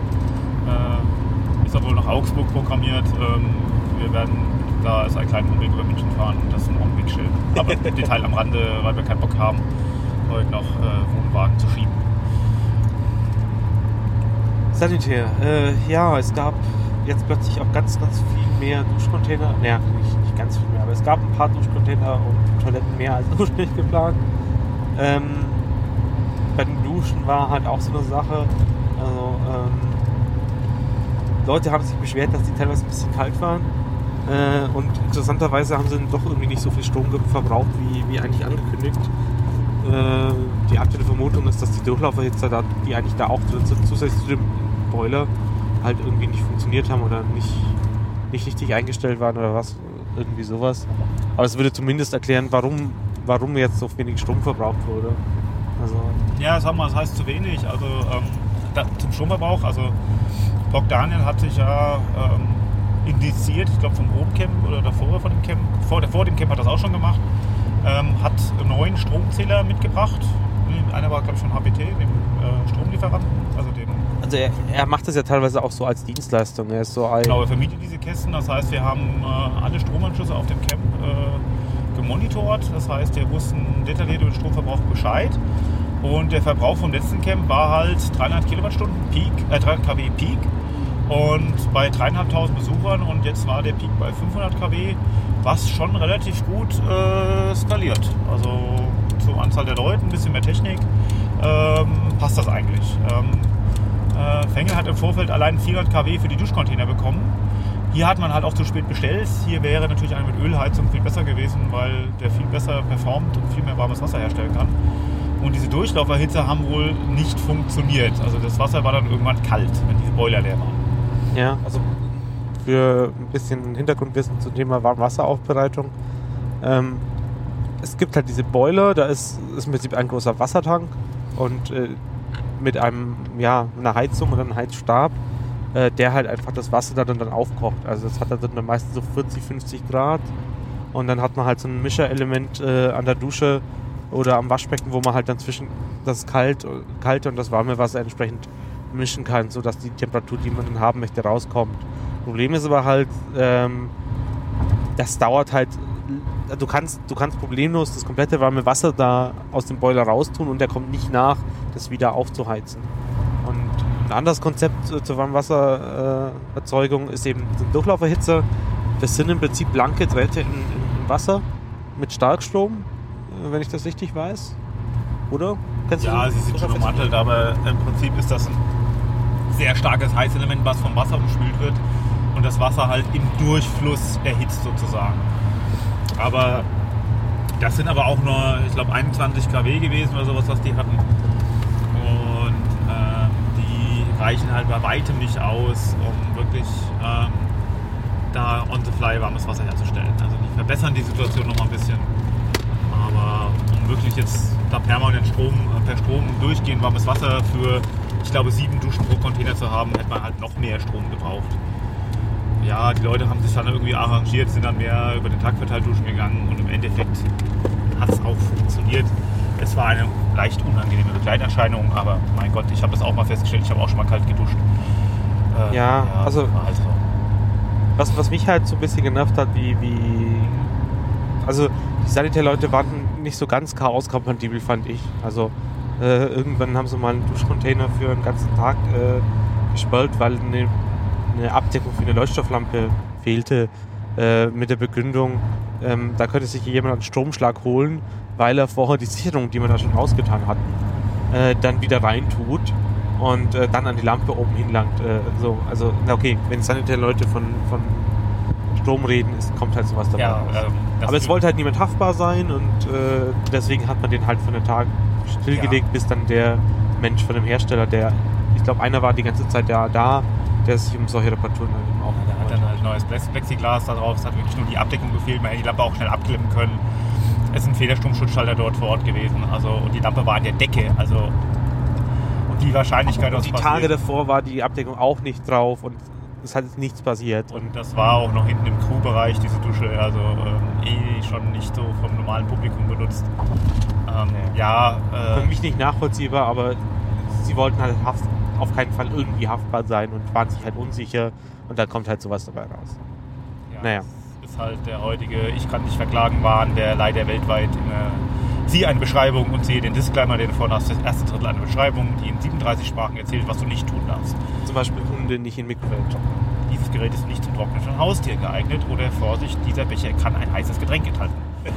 Ist aber wohl nach Augsburg programmiert. Wir werden da ist ein kleiner Umweg über München fahren und das ist ein Umwegschild. Aber Detail am Rande, weil wir keinen Bock haben, heute noch Wohnwagen zu schieben. Sanitär. Ja, es gab jetzt plötzlich auch ganz, ganz viel mehr Duschcontainer. Naja, nicht ganz viel mehr, aber es gab ein paar Duschcontainer und Toiletten mehr als ursprünglich geplant. Bei den Duschen war halt auch so eine Sache. Also, Leute haben sich beschwert, dass die teilweise ein bisschen kalt waren. Und interessanterweise haben sie dann doch irgendwie nicht so viel Strom verbraucht, wie eigentlich angekündigt. Die aktuelle Vermutung ist, dass die Durchlauferhitzer, die eigentlich da auch drin sind, zusätzlich zu dem Boiler, halt irgendwie nicht funktioniert haben oder nicht richtig eingestellt waren oder was, irgendwie sowas. Aber es würde zumindest erklären, warum jetzt so wenig Strom verbraucht wurde. Also ja, sag mal, das heißt zu wenig. Also zum Stromverbrauch, also Bogdanien hat sich ja indiziert, ich glaube vom Obencamp oder davor von dem Camp, vor dem Camp hat das auch schon gemacht, hat 9 Stromzähler mitgebracht. Einer war, glaube ich, von HPT, dem Stromlieferanten. Also er macht das ja teilweise auch so als Dienstleistung. Er ist so genau, er vermietet diese Kästen. Das heißt, wir haben alle Stromanschlüsse auf dem Camp gemonitort. Das heißt, wir wussten detailliert über den Stromverbrauch Bescheid. Und der Verbrauch vom letzten Camp war halt 300 Kilowattstunden Peak, 300 kW Peak. Und bei 3.500 Besuchern und jetzt war der Peak bei 500 kW, was schon relativ gut skaliert. Also zur Anzahl der Leute, ein bisschen mehr Technik, passt das eigentlich. Fengel hat im Vorfeld allein 400 kW für die Duschcontainer bekommen. Hier hat man halt auch zu spät bestellt. Hier wäre natürlich eine mit Ölheizung viel besser gewesen, weil der viel besser performt und viel mehr warmes Wasser herstellen kann. Und diese Durchlauferhitzer haben wohl nicht funktioniert. Also das Wasser war dann irgendwann kalt, wenn diese Boiler leer waren. Ja, also für ein bisschen Hintergrundwissen zum Thema Warmwasseraufbereitung. Es gibt halt diese Boiler, da ist im Prinzip ein großer Wassertank und mit einer Heizung oder einem Heizstab, der halt einfach das Wasser dann aufkocht. Also das hat dann meistens so 40, 50 Grad und dann hat man halt so ein Mischerelement an der Dusche oder am Waschbecken, wo man halt dann zwischen das kalte und das warme Wasser entsprechend mischen kann, sodass die Temperatur, die man dann haben möchte, rauskommt. Problem ist aber halt, das dauert halt, du kannst problemlos das komplette warme Wasser da aus dem Boiler raustun und der kommt nicht nach, das wieder aufzuheizen. Und ein anderes Konzept zur Warmwassererzeugung ist eben der Durchlauferhitzer. Das sind im Prinzip blanke Drähte im Wasser mit Starkstrom, wenn ich das richtig weiß. Oder? Ja, sie sind schon ummantelt, aber im Prinzip ist das ein sehr starkes Heizelement, was vom Wasser umspült wird und das Wasser halt im Durchfluss erhitzt sozusagen. Aber das sind aber auch nur, ich glaube, 21 kW gewesen oder sowas, was die hatten. Und die reichen halt bei weitem nicht aus, um wirklich da on the fly warmes Wasser herzustellen. Also die verbessern die Situation noch mal ein bisschen. Aber um wirklich jetzt da permanent per Strom durchgehend warmes Wasser für, ich glaube, 7 Duschen pro Container zu haben, hätte man halt noch mehr Strom gebraucht. Ja, die Leute haben sich dann irgendwie arrangiert, sind dann mehr über den Tag verteilt duschen gegangen und im Endeffekt hat es auch funktioniert. Es war eine leicht unangenehme Begleiterscheinung, aber mein Gott, ich habe das auch mal festgestellt, ich habe auch schon mal kalt geduscht. Also was mich halt so ein bisschen genervt hat, also die Sanitärleute waren nicht so ganz chaoskompatibel, fand ich. Also irgendwann haben sie mal einen Duschcontainer für einen ganzen Tag gesperrt, weil eine Abdeckung für eine Leuchtstofflampe fehlte, mit der Begründung, da könnte sich jemand einen Stromschlag holen, weil er vorher die Sicherung, die wir da schon ausgetan hatten, dann wieder reintut und dann an die Lampe oben hinlangt. Also, okay, wenn Sanitärleute von Strom reden, kommt halt sowas dabei raus. Aber es wollte halt niemand haftbar sein und deswegen hat man den halt für einen Tag stillgelegt, bis dann der Mensch von dem Hersteller, ich glaube, einer war die ganze Zeit da, der sich um solche Reparaturen halt eben auch der hat dann halt neues Plexiglas da drauf, es hat wirklich nur die Abdeckung gefehlt, man hätte die Lampe auch schnell abklemmen können. Es ist ein Federstromschutzschalter dort vor Ort gewesen, und die Lampe war an der Decke, und die Wahrscheinlichkeit, und die Tage davor war die Abdeckung auch nicht drauf und ist halt nichts passiert. Und das war auch noch hinten im Crewbereich, diese Dusche, also schon nicht so vom normalen Publikum benutzt. Für mich nicht nachvollziehbar, aber sie wollten halt auf keinen Fall irgendwie haftbar sein und waren sich halt unsicher und dann kommt halt sowas dabei raus. Ja, das ist halt der heutige Ich kann nicht verklagen Wahn, der leider weltweit siehe eine Beschreibung und sehe den Disclaimer, den vorne hast, das erste Drittel einer Beschreibung, die in 37 Sprachen erzählt, was du nicht tun darfst. Zum Beispiel Hunde nicht in Mikrowellen trocknen. Dieses Gerät ist nicht zum Trocknen von Haustieren geeignet oder Vorsicht, dieser Becher kann ein heißes Getränk enthalten.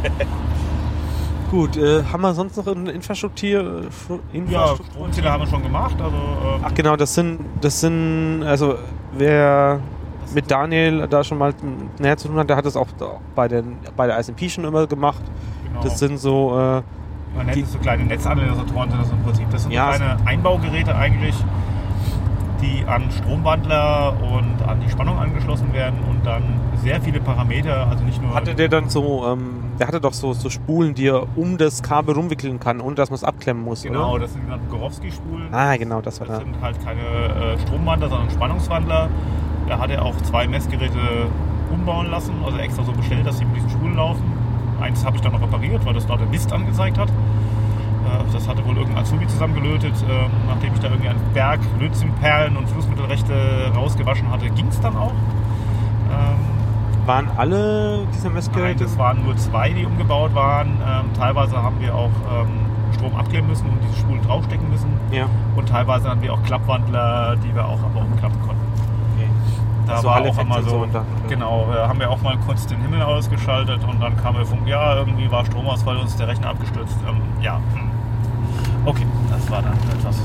Gut, haben wir sonst noch eine Infrastruktur? Ja, Stromzähler haben wir schon gemacht. Also, ach genau, das sind, also wer mit Daniel da schon mal näher zu tun hat, der hat das auch bei der ISMP schon immer gemacht. Genau. Das sind so... man nennt es so kleine Netzanalysatoren, sind das im Prinzip. Das sind so kleine Einbaugeräte eigentlich, die an Stromwandler und an die Spannung angeschlossen werden und dann sehr viele Parameter, also nicht nur... Hatte der dann so, der hatte doch so Spulen, die er um das Kabel rumwickeln kann, ohne dass man es abklemmen muss, genau, oder? Das sind die Gorowski-Spulen. Ah, genau, das war das. Das sind halt keine Stromwandler, sondern Spannungswandler. Da hat er auch 2 Messgeräte umbauen lassen, also extra so bestellt, dass sie mit diesen Spulen laufen. Eins habe ich dann noch repariert, weil das dort der Mist angezeigt hat. Das hatte wohl irgendein Azubi zusammengelötet. Nachdem ich da irgendwie einen Berg Lötzenperlen und Flussmittelrechte rausgewaschen hatte, ging es dann auch. Waren alle diese Messgeräte? Nein, das waren nur 2, die umgebaut waren. Teilweise haben wir auch Strom abklemmen müssen und diese Spulen draufstecken müssen. Ja. Und teilweise hatten wir auch Klappwandler, die wir auch aber umklappen konnten. Okay. Da also war auch einmal so, genau, haben wir auch mal kurz den Himmel ausgeschaltet und dann kam der Funk, ja, irgendwie war Stromausfall, uns ist der Rechner abgestürzt. Okay, das war dann etwas...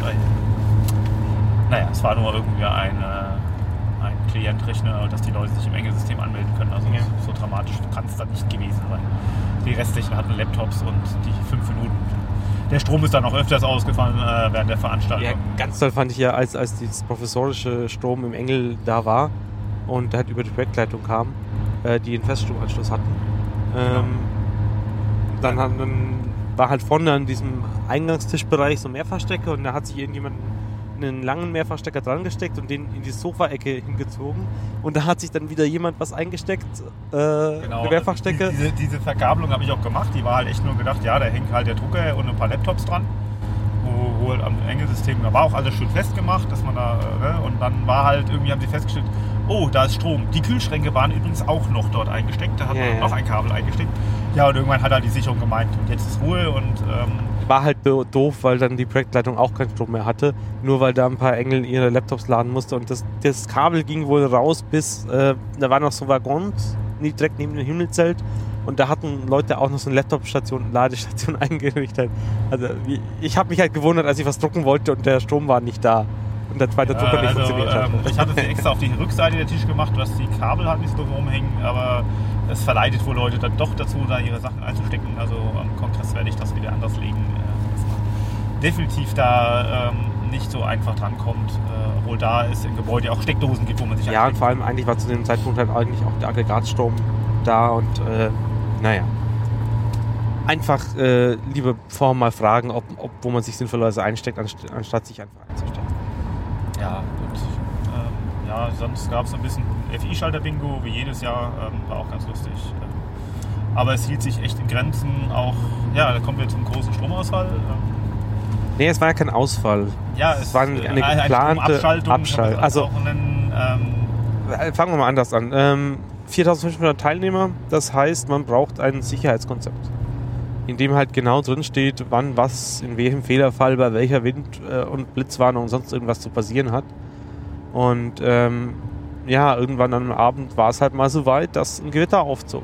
es war nur irgendwie ein Klientrechner, dass die Leute sich im Engelsystem anmelden können. Also so dramatisch kann es dann nicht gewesen sein. Die restlichen hatten Laptops und die 5 Minuten. Der Strom ist dann auch öfters ausgefallen während der Veranstaltung. Ja, ganz toll fand ich ja, als dieses professorische Strom im Engel da war und halt über die Projektleitung kam, die einen Feststromanschluss hatten. Dann war halt vorne an diesem Eingangstischbereich so ein Mehrfachstecker und da hat sich irgendjemand einen langen Mehrfachstecker dran gesteckt und den in die Sofaecke hingezogen und da hat sich dann wieder jemand was eingesteckt, genau, Mehrfachstecker. Diese Verkabelung habe ich auch gemacht, die war halt echt nur gedacht, ja, da hängt halt der Drucker und ein paar Laptops dran, wo am Engelsystem, da war auch alles schön festgemacht, dass man da, und dann war halt, irgendwie haben sie festgestellt, oh, da ist Strom. Die Kühlschränke waren übrigens auch noch dort eingesteckt, da hat man noch ein Kabel eingesteckt. Ja, und irgendwann hat er die Sicherung gemeint und jetzt ist Ruhe und... war halt doof, weil dann die Projektleitung auch keinen Strom mehr hatte, nur weil da ein paar Engel ihre Laptops laden musste und das Kabel ging wohl raus bis, da waren noch so Waggons direkt neben dem Himmelzelt und da hatten Leute auch noch so eine Ladestation eingerichtet. Also ich habe mich halt gewundert, als ich was drucken wollte und der Strom war nicht da und der zweite Drucker nicht funktioniert hat. Ich hatte es extra auf die Rückseite der Tisch gemacht, was die Kabel halt nicht so rumhängen, aber es verleitet wohl Leute dann doch dazu, da ihre Sachen einzustecken. Also am Kongress werde ich das wieder anders legen, dass man definitiv da nicht so einfach drankommt, obwohl da es im Gebäude auch Steckdosen gibt, wo man sich... Ja, und vor allem eigentlich war zu dem Zeitpunkt halt eigentlich auch der Aggregatstrom da und einfach lieber vorher mal fragen, wo man sich sinnvollerweise einsteckt, anstatt sich einfach einzustecken. Ja, und sonst gab es ein bisschen FI-Schalter-Bingo, wie jedes Jahr, war auch ganz lustig. Aber es hielt sich echt in Grenzen, auch, da kommen wir zum großen Stromausfall. Nee, es war ja kein Ausfall. Ja, es war eine geplante Abschaltung. Also, fangen wir mal anders an. 4.500 Teilnehmer, das heißt, man braucht ein Sicherheitskonzept, in dem halt genau drin steht, wann was, in welchem Fehlerfall, bei welcher Wind- und Blitzwarnung und sonst irgendwas zu passieren hat. Und irgendwann am Abend war es halt mal so weit, dass ein Gewitter aufzog.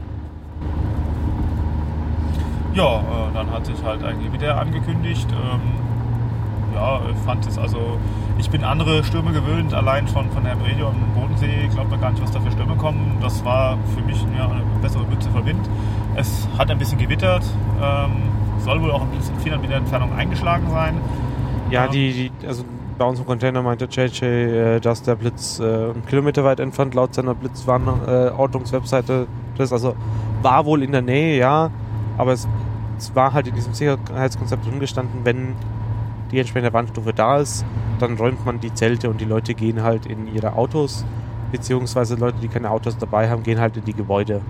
Ja, dann hat sich halt ein Gewitter angekündigt. Ich fand es ich bin andere Stürme gewöhnt, allein von Herrn Bredio am Bodensee, glaubt man gar nicht, was da für Stürme kommen. Das war für mich eine bessere Mütze für Wind. Es hat ein bisschen gewittert, soll wohl auch ein bisschen 400 Meter Entfernung eingeschlagen sein. Ja, bei unserem Container meinte JJ, dass der Blitz einen Kilometer weit entfernt laut seiner Blitzwarnungswebseite ist. Also war wohl in der Nähe, ja, aber es war halt in diesem Sicherheitskonzept drin gestanden, wenn die entsprechende Warnstufe da ist, dann räumt man die Zelte und die Leute gehen halt in ihre Autos, beziehungsweise Leute, die keine Autos dabei haben, gehen halt in die Gebäude.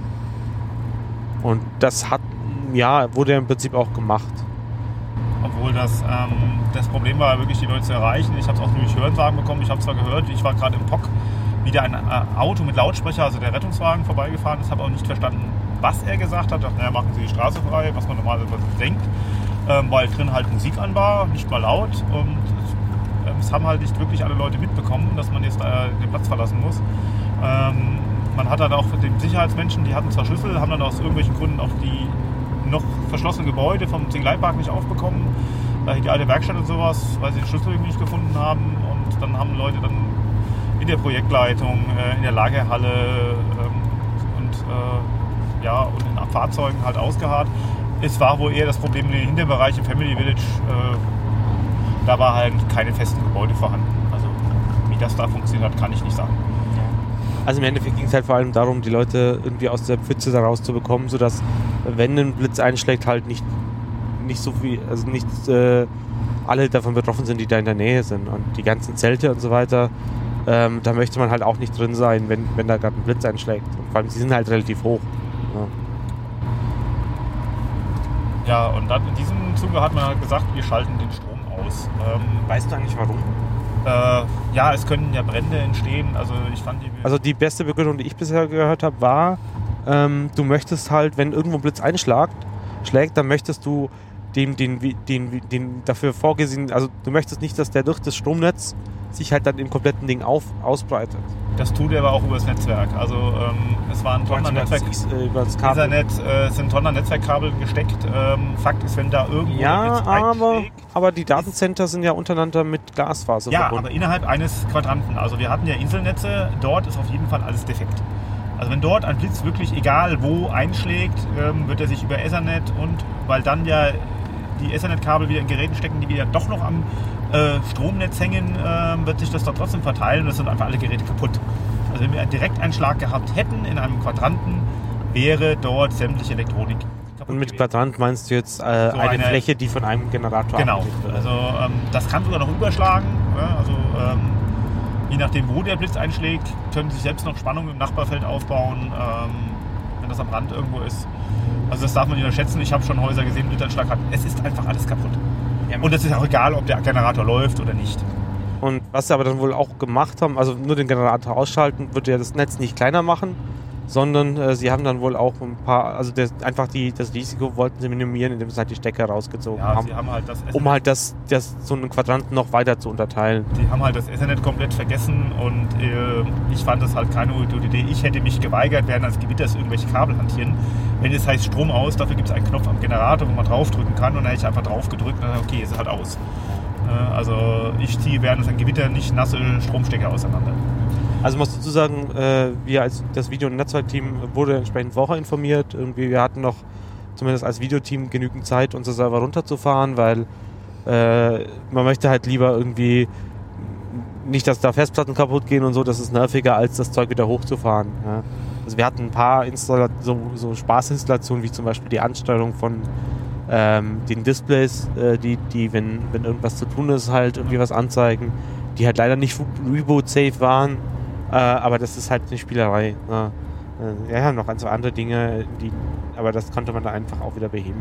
Und das wurde im Prinzip auch gemacht. Obwohl das Problem war, wirklich die Leute zu erreichen. Ich habe es auch nur durch Hörensagen bekommen. Ich habe zwar gehört, ich war gerade im POC, wie ein Auto mit Lautsprecher, also der Rettungswagen, vorbeigefahren ist. Habe auch nicht verstanden, was er gesagt hat. Ich dachte, naja, machen Sie die Straße frei, was man normalerweise denkt. Weil drin halt Musik an war, nicht mal laut. Und es haben halt nicht wirklich alle Leute mitbekommen, dass man jetzt den Platz verlassen muss. Man hat dann auch den Sicherheitsmenschen, die hatten zwar Schlüssel, haben dann aus irgendwelchen Gründen auch die noch verschlossenen Gebäude vom Zinglei-Park nicht aufbekommen. Die alte Werkstatt und sowas, weil sie den Schlüssel irgendwie nicht gefunden haben. Und dann haben Leute dann in der Projektleitung, in der Lagerhalle und in den Fahrzeugen halt ausgeharrt. Es war wohl eher das Problem in den Hinterbereich im Family Village. Da war halt keine festen Gebäude vorhanden. Also wie das da funktioniert hat, kann ich nicht sagen. Also im Endeffekt ging es halt vor allem darum, die Leute irgendwie aus der Pfütze da rauszubekommen, sodass, wenn ein Blitz einschlägt, halt nicht so viel, also nicht alle davon betroffen sind, die da in der Nähe sind. Und die ganzen Zelte und so weiter, da möchte man halt auch nicht drin sein, wenn da gerade ein Blitz einschlägt. Und vor allem, sie sind halt relativ hoch. Ja, und dann in diesem Zuge hat man halt gesagt, wir schalten den Strom aus. Weißt du eigentlich warum? Es können ja Brände entstehen. Also die beste Begründung, die ich bisher gehört habe, war, du möchtest halt, wenn irgendwo ein Blitz einschlägt, dann möchtest du den dafür vorgesehen, also du möchtest nicht, dass der durch das Stromnetz sich halt dann im kompletten Ding ausbreitet. Das tut er aber auch über das Netzwerk. Also es war ein Tonner Netzwerk. Über das Kabel. Ethernet sind Tonner Netzwerkkabel gesteckt. Fakt ist, wenn da irgendwo aber die Datencenter sind ja untereinander mit Glasfaser verbunden. Aber innerhalb eines Quadranten. Also wir hatten ja Inselnetze, dort ist auf jeden Fall alles defekt. Also wenn dort ein Blitz wirklich egal wo einschlägt, wird er sich über Ethernet weil dann ja die Ethernet-Kabel wieder in Geräten stecken, die wieder doch noch am Stromnetz hängen, wird sich das doch trotzdem verteilen und es sind einfach alle Geräte kaputt. Also wenn wir einen Direkteinschlag gehabt hätten in einem Quadranten, wäre dort sämtliche Elektronik kaputt. Und mit gewesen. Quadrant meinst du jetzt eine Fläche, die von einem Generator abgelegt wird? Also das kann sogar noch überschlagen. Ja, also je nachdem, wo der Blitz einschlägt, können sich selbst noch Spannungen im Nachbarfeld aufbauen, wenn das am Rand irgendwo ist. Also das darf man nicht unterschätzen. Ich habe schon Häuser gesehen, Blitzeinschlag hat. Es ist einfach alles kaputt. Ja, und es ist auch egal, ob der Generator läuft oder nicht. Und was sie aber dann wohl auch gemacht haben, also nur den Generator ausschalten, würde ja das Netz nicht kleiner machen, sondern sie haben dann wohl auch ein paar, also das Risiko wollten sie minimieren, indem sie halt die Stecker rausgezogen haben. Sie haben halt um halt das so einen Quadranten noch weiter zu unterteilen. Die haben halt das Ethernet komplett vergessen und ich fand das halt keine gute Idee. Ich hätte mich geweigert, während des Gewitters irgendwelche Kabel hantieren. Wenn es heißt Strom aus, dafür gibt es einen Knopf am Generator, wo man draufdrücken kann und dann hätte ich einfach drauf gedrückt und dann okay, ist halt aus. Also ich ziehe während des Gewitter nicht nasse Stromstecker auseinander. Also muss dazu sagen, wir als das Video- und Netzwerkteam wurde entsprechend vorher informiert. Irgendwie wir hatten noch zumindest als Videoteam genügend Zeit, unser Server runterzufahren, weil man möchte halt lieber irgendwie nicht, dass da Festplatten kaputt gehen und so, das ist nerviger, als das Zeug wieder hochzufahren. Ja. Also wir hatten ein paar so Spaßinstallationen, wie zum Beispiel die Ansteuerung von den Displays, die wenn irgendwas zu tun ist, halt irgendwie was anzeigen, die halt leider nicht reboot-safe waren, aber das ist halt eine Spielerei. Ja, noch ein, zwei andere Dinge, aber das konnte man da einfach auch wieder beheben.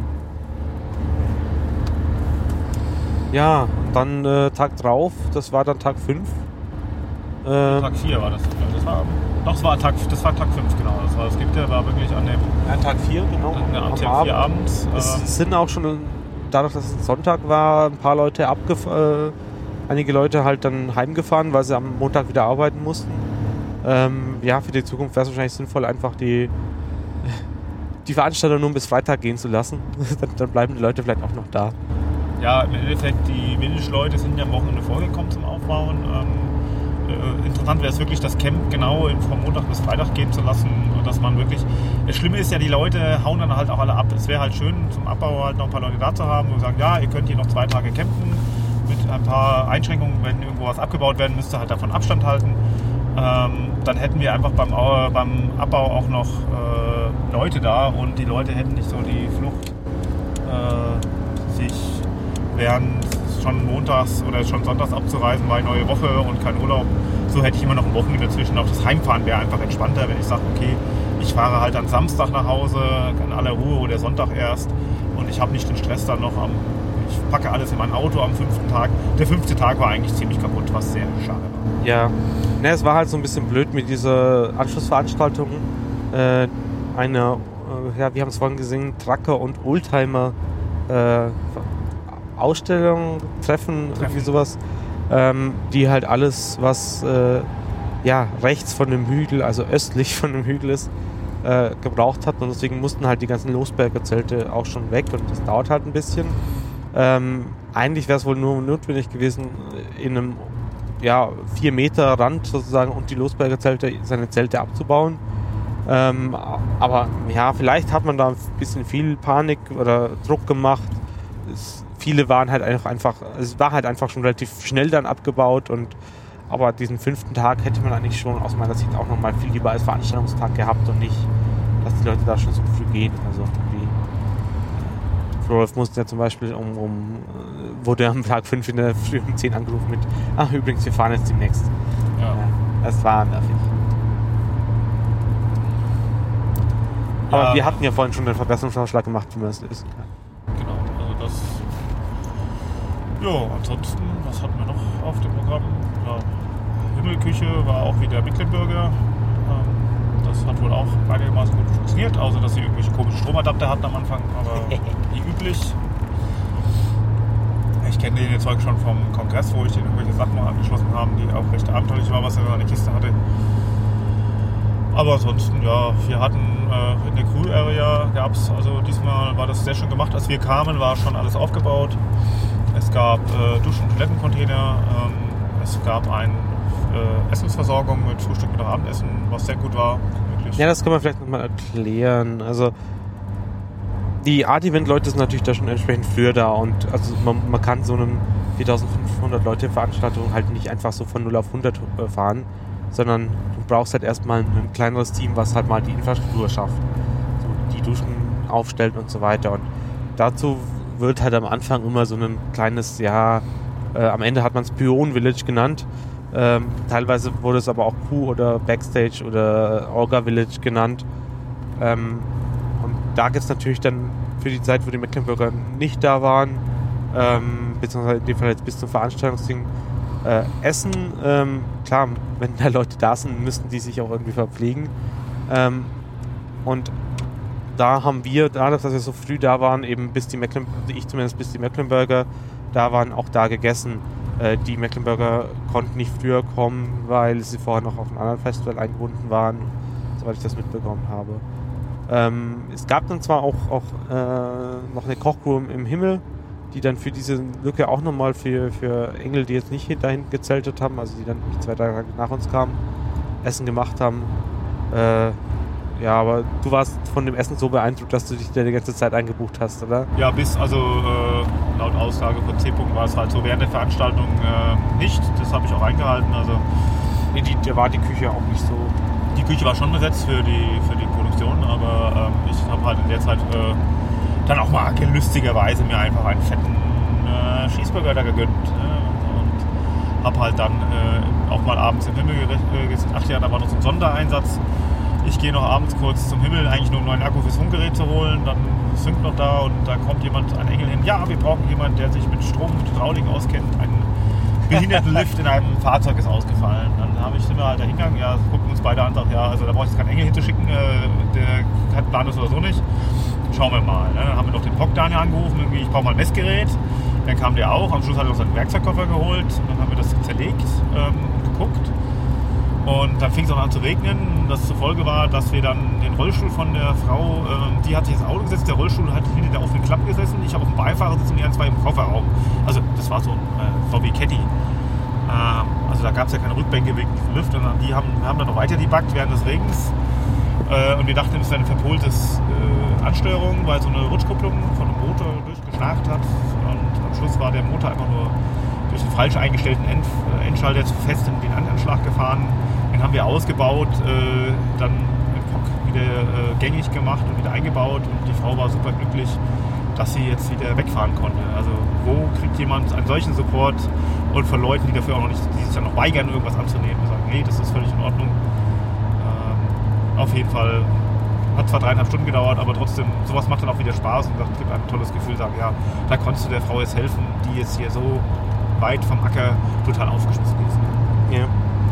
Ja, dann Tag drauf, das war dann Tag 5. Tag 4 war das. Das war Tag 5, genau. Das Gewitter war wirklich an dem... Ja, Tag 4, genau. Am Tag 4 abends. Es sind auch schon, dadurch, dass es ein Sonntag war, ein paar Leute einige Leute halt dann heimgefahren, weil sie am Montag wieder arbeiten mussten. Für die Zukunft wäre es wahrscheinlich sinnvoll, einfach die Veranstaltung nur bis Freitag gehen zu lassen. Dann bleiben die Leute vielleicht auch noch da. Ja, im Endeffekt, die Village-Leute sind ja am Wochenende vorgekommen zum Aufbauen. Interessant wäre es wirklich, das Camp genau von Montag bis Freitag gehen zu lassen. Und dass man wirklich... Das Schlimme ist ja, die Leute hauen dann halt auch alle ab. Es wäre halt schön, zum Abbau halt noch ein paar Leute da zu haben und sagen, ja, ihr könnt hier noch 2 Tage campen. Mit ein paar Einschränkungen, wenn irgendwo was abgebaut werden müsste, halt davon Abstand halten. Dann hätten wir einfach beim Abbau auch noch Leute da und die Leute hätten nicht so die Flucht sich während schon montags oder schon sonntags abzureisen, weil neue Woche und kein Urlaub. So hätte ich immer noch ein Wochenende dazwischen. Auch das Heimfahren wäre einfach entspannter, wenn ich sage, okay, ich fahre halt am Samstag nach Hause, in aller Ruhe oder Sonntag erst und ich habe nicht den Stress dann noch ich packe alles in mein Auto am 5. Tag. Der 5. Tag war eigentlich ziemlich kaputt, was sehr schade war. Ja, es war halt so ein bisschen blöd mit dieser Anschlussveranstaltung. Wir haben es vorhin gesehen, Trucker und Oldtimer Ausstellung, Treffen, irgendwie sowas, die halt alles, was rechts von dem Hügel, also östlich von dem Hügel ist, gebraucht hat und deswegen mussten halt die ganzen Losberger Zelte auch schon weg und das dauert halt ein bisschen. Eigentlich wäre es wohl nur notwendig gewesen, in einem 4 Meter Rand sozusagen und die Losberger Zelte, seine Zelte abzubauen. Aber ja, vielleicht hat man da ein bisschen viel Panik oder Druck gemacht. Viele waren halt es war halt einfach schon relativ schnell dann abgebaut aber diesen 5. Tag hätte man eigentlich schon aus meiner Sicht auch nochmal viel lieber als Veranstaltungstag gehabt und nicht, dass die Leute da schon so früh gehen. Also wie Florolf musste ja zum Beispiel wurde am Tag 5 in der Früh um 10 angerufen mit übrigens, wir fahren jetzt demnächst. Ja. Das war nervig. Aber wir hatten ja vorhin schon einen Verbesserungsvorschlag gemacht, wie man es lösen kann. Genau, also das. Ja, ansonsten, was hatten wir noch auf dem Programm? Ja, Himmelküche war auch wieder Mecklenburger. Das hat wohl auch einigermaßen gut funktioniert, außer dass sie irgendwelche komischen Stromadapter hatten am Anfang, aber wie üblich. Ich kenne den Zeug schon vom Kongress, wo ich den irgendwelche Sachen mal angeschlossen habe, die auch recht abenteuerlich war, was er in seiner Kiste hatte. Aber ansonsten, ja, wir hatten in der Crew-Area also diesmal war das sehr schön gemacht. Als wir kamen, war schon alles aufgebaut. Es gab Dusch- und Toilettencontainer. Es gab eine Essensversorgung mit Frühstück und Abendessen, was sehr gut war. Wirklich. Ja, das kann man vielleicht nochmal erklären. Also die Art-Event-Leute sind natürlich da schon entsprechend früher da und also man kann so eine 4.500 Leute Veranstaltung halt nicht einfach so von 0 auf 100 fahren, sondern du brauchst halt erstmal ein kleineres Team, was halt mal die Infrastruktur schafft, so die Duschen aufstellt und so weiter. Und dazu wird halt am Anfang immer so ein kleines, am Ende hat man es Pion Village genannt. Teilweise wurde es aber auch Crew oder Backstage oder Orga Village genannt. Und da gibt es natürlich dann für die Zeit, wo die Mecklenburger nicht da waren, beziehungsweise in dem Fall jetzt bis zum Veranstaltungsding, Essen. Klar, wenn da Leute da sind, müssten die sich auch irgendwie verpflegen. Und da haben wir, dadurch, dass wir so früh da waren, eben bis die Mecklenburger da waren, auch da gegessen. Die Mecklenburger konnten nicht früher kommen, weil sie vorher noch auf einem anderen Festival eingebunden waren, soweit ich das mitbekommen habe. Es gab dann zwar auch noch eine Kochcrew im Himmel, die dann für diese Lücke auch nochmal für Engel, die jetzt nicht dahin gezeltet haben, also die dann 2 Tage nach uns kamen, Essen gemacht haben. Aber du warst von dem Essen so beeindruckt, dass du dich da die ganze Zeit eingebucht hast, oder? Ja, laut Aussage von C. war es halt so während der Veranstaltung nicht. Das habe ich auch eingehalten. Also Da war die Küche auch nicht so. Die Küche war schon besetzt für die Produktion, aber ich habe halt in der Zeit dann auch mal lustigerweise mir einfach einen fetten Cheeseburger da gegönnt. Und habe halt dann auch mal abends im Himmel gesehen. Ach ja, da war noch so ein Sondereinsatz. Ich gehe noch abends kurz zum Himmel, eigentlich nur einen neuen Akku fürs Funkgerät zu holen. Dann synkt noch da und da kommt ein Engel hin. Ja, wir brauchen jemanden, der sich mit Strom und Hydraulik auskennt. Ein Behindertenlift in einem Fahrzeug ist ausgefallen. Dann sind wir halt da hingegangen, gucken uns beide an und sagen, also da brauche ich jetzt keinen Engel hinzuschicken, der hat Plan das oder so nicht. Schauen wir mal. Ne? Dann haben wir noch den Pock Daniel angerufen, ich brauche mal ein Messgerät. Dann kam der auch, am Schluss hat er noch seinen Werkzeugkoffer geholt und dann haben wir das zerlegt und geguckt. Und dann fing es auch an zu regnen. Das zur Folge war, dass wir dann den Rollstuhl von der Frau, die hat sich ins Auto gesetzt, der Rollstuhl hat hinter der offenen Klappe gesessen, ich habe auf dem Beifahrersitz und die anderen 2 im Kofferraum. Also das war so ein VW Caddy. Also da gab es ja keine Rückbänke wegen diesem Lift, sondern wir haben dann noch weiter debuggt während des Regens. Und wir dachten, es wäre eine verpolte Ansteuerung, weil so eine Rutschkupplung von einem Motor durchgeschnarcht hat. Und am Schluss war der Motor einfach nur durch den falsch eingestellten Endschalter zu fest in den Anschlag gefahren. Den haben wir ausgebaut, dann den Pock wieder gängig gemacht und wieder eingebaut und die Frau war super glücklich. dass sie jetzt wieder wegfahren konnte. Also wo kriegt jemand einen solchen Support und von Leuten, die dafür auch noch nicht, die sich dann noch weigern, irgendwas anzunehmen und sagen, hey, das ist völlig in Ordnung. Auf jeden Fall hat zwar 3,5 Stunden gedauert, aber trotzdem, sowas macht dann auch wieder Spaß und gibt ein tolles Gefühl, sagen, ja, da konntest du der Frau jetzt helfen, die jetzt hier so weit vom Acker total aufgeschmissen ist. Ja.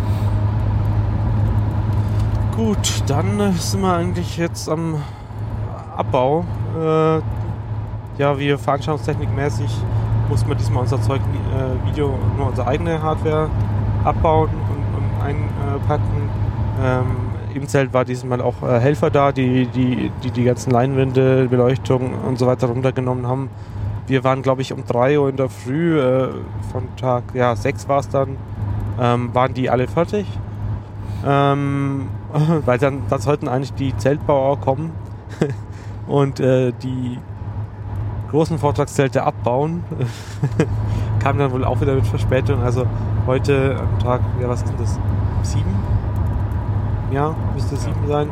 Gut, dann sind wir eigentlich jetzt am Abbau. Ja, wir veranstaltungstechnikmäßig mussten wir diesmal unser Zeug Video, nur unsere eigene Hardware abbauen und einpacken. Im Zelt war diesmal auch Helfer da, die ganzen Leinwände, Beleuchtung und so weiter runtergenommen haben. Wir waren, glaube ich, um 3 Uhr in der Früh, von Tag 6 war es dann, waren die alle fertig. Weil dann sollten eigentlich die Zeltbauer kommen und die großen Vortragszelte abbauen. Kam dann wohl auch wieder mit Verspätung. Also heute am Tag, ja, was ist denn das? 7? Ja, müsste 7 sein.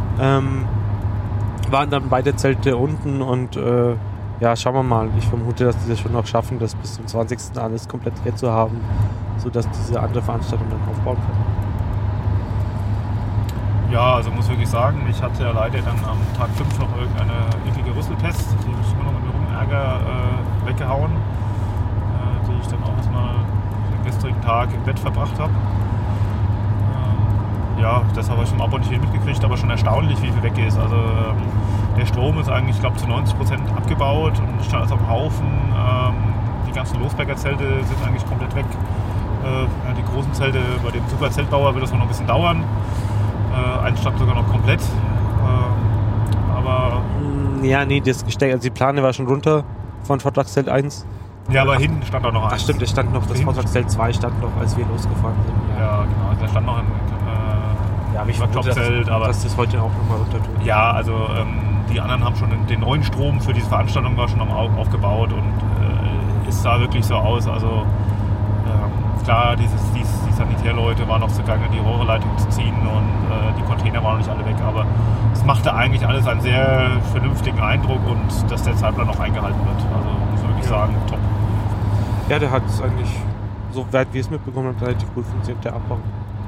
Waren dann beide Zelte unten und ja, schauen wir mal. Ich vermute, dass die das schon noch schaffen, das bis zum 20. alles komplett leer zu haben, sodass diese andere Veranstaltung dann aufbauen kann. Ja, also muss wirklich sagen, ich hatte ja leider dann am Tag 5 noch irgendeine eklige Rüsselpest, die mich immer noch mit mir rumärger weggehauen, die ich dann auch erstmal den gestrigen Tag im Bett verbracht habe. Ja, das habe ich vom Abbau nicht viel mitgekriegt, aber schon erstaunlich, wie viel weg ist. Also der Strom ist eigentlich, ich glaube, zu 90% abgebaut und stand alles auf dem Haufen. Die ganzen Losberger Zelte sind eigentlich komplett weg. Die großen Zelte, bei dem Superzeltbauer wird das noch ein bisschen dauern. Ein stand sogar noch komplett. Aber ja, nee, das Gestell, also die Plane war schon runter von Vortragszelt 1. Ja, aber hinten stand auch noch eins. Ach stimmt, es stand noch, das Vortragszelt 2 stand noch, als wir losgefahren sind. Ja, genau, also da stand noch ein aber ich Workshop-Zelt, aber dass das heute auch nochmal runter tut. Ja, also die anderen haben schon den neuen Strom für diese Veranstaltung war schon aufgebaut und es sah wirklich so aus. Also klar, die Sanitärleute waren noch zugange, die Rohrleitung zu ziehen und die Container waren noch nicht alle weg, aber es machte eigentlich alles einen sehr vernünftigen Eindruck und dass der Zeitplan noch eingehalten wird. Also muss man wirklich sagen, top. Ja, der hat es eigentlich, so weit wie es mitbekommen hat, relativ gut funktioniert, der Abbau.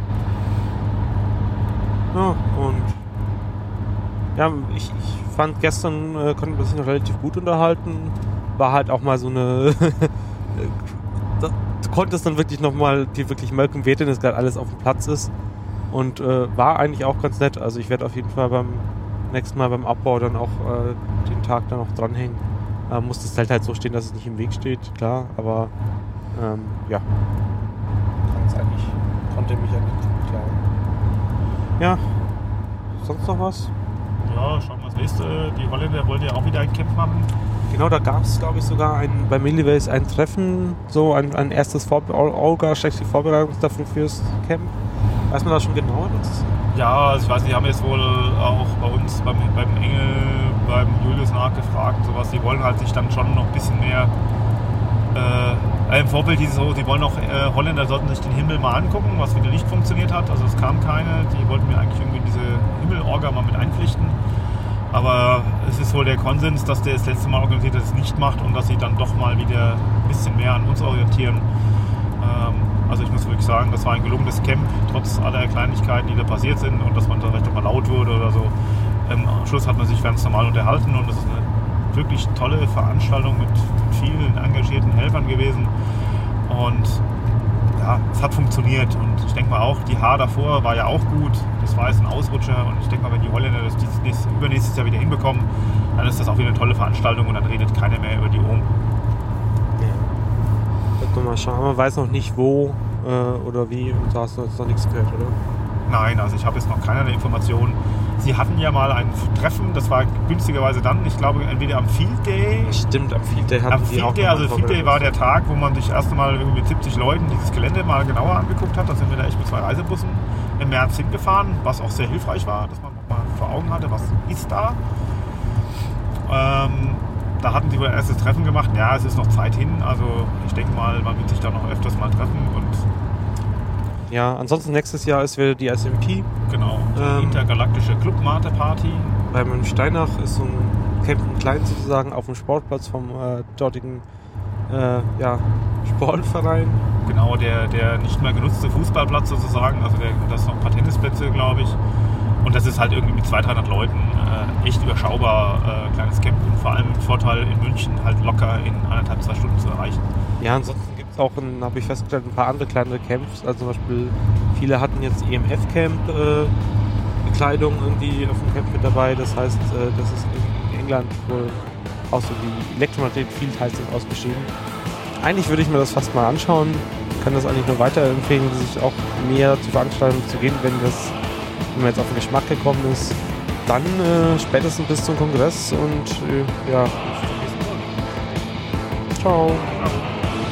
Ja, und ja, ich fand gestern konnte man sich noch relativ gut unterhalten. War halt auch mal so eine du konntest dann wirklich nochmal die wirklich melken, wie denn das gerade alles auf dem Platz ist. Und war eigentlich auch ganz nett. Also ich werde auf jeden Fall beim nächsten Mal beim Abbau dann auch den Tag dann auch dranhängen. Muss das Zelt halt so stehen, dass es nicht im Weg steht, klar. Aber ja, konnte mich eigentlich klar. Ja, sonst noch was? Ja, schauen wir das nächste. Die Holländer wollten ja auch wieder ein Camp machen. Genau, da gab es, glaube ich, sogar bei Milliways ein Treffen, so ein erstes Vorbereitungstreffen fürs Camp. Weiß man da schon genauer? Ja, also ich weiß nicht, die haben jetzt wohl auch bei uns, beim Engel, beim Julius nachgefragt und sowas. Die wollen halt sich dann schon noch ein bisschen mehr im Vorbild hieß es so, die wollen auch, Holländer sollten sich den Himmel mal angucken, was wieder nicht funktioniert hat. Also es kam keine, die wollten mir eigentlich irgendwie diese Himmelorga mal mit einpflichten. Aber es ist wohl der Konsens, dass der das letzte Mal organisiert hat, es nicht macht und dass sie dann doch mal wieder ein bisschen mehr an uns orientieren. Also ich muss wirklich sagen, das war ein gelungenes Camp, trotz aller Kleinigkeiten, die da passiert sind und dass man da vielleicht auch mal laut wurde oder so. Am Schluss hat man sich ganz normal unterhalten und es ist eine wirklich tolle Veranstaltung mit vielen engagierten Helfern gewesen und ja, es hat funktioniert und ich denke mal auch, die Haar davor war ja auch gut, das war jetzt ein Ausrutscher und ich denke mal, wenn die Holländer das übernächstes Jahr wieder hinbekommen, dann ist das auch wieder eine tolle Veranstaltung und dann redet keiner mehr über die Ohm. Ja. Mal schauen, man weiß noch nicht wo oder wie und da hast du jetzt noch nichts gehört, oder? Nein, also ich habe jetzt noch keinerlei Informationen. Sie hatten ja mal ein Treffen, das war günstigerweise dann, ich glaube, entweder am Field Day. Stimmt, am Field Day hatten sie auch. Also Field Day war der Tag, wo man sich erst einmal mit 70 Leuten dieses Gelände mal genauer angeguckt hat. Da sind wir da echt mit 2 Reisebussen im März hingefahren, was auch sehr hilfreich war, dass man mal vor Augen hatte, was ist da. Da hatten sie wohl ein erstes Treffen gemacht. Ja, es ist noch Zeit hin, also ich denke mal, man wird sich da noch öfters mal treffen und ja, ansonsten nächstes Jahr ist wieder die SMT. Genau, die intergalaktische Club Mate Party. Beim Steinach ist so ein Kempten Klein sozusagen auf dem Sportplatz vom dortigen Sportverein. Genau, der nicht mehr genutzte Fußballplatz sozusagen, also das sind noch ein paar Tennisplätze, glaube ich. Und das ist halt irgendwie mit 200-300 Leuten echt überschaubar, kleines Camp und vor allem Vorteil in München halt locker in 1,5-2 Stunden zu erreichen. Ja, ansonsten gibt es auch, habe ich festgestellt, ein paar andere kleinere Camps. Also zum Beispiel, viele hatten jetzt EMF-Camp-Bekleidung irgendwie auf dem Camp mit dabei. Das heißt, das ist in England wohl auch so die Electromagnetic Field heißt das ausgeschrieben. Eigentlich würde ich mir das fast mal anschauen. Kann das eigentlich nur weiterempfehlen, sich auch mehr zu Veranstaltungen zu gehen, wenn man jetzt auf den Geschmack gekommen ist. Dann spätestens bis zum Kongress und ja. Ciao.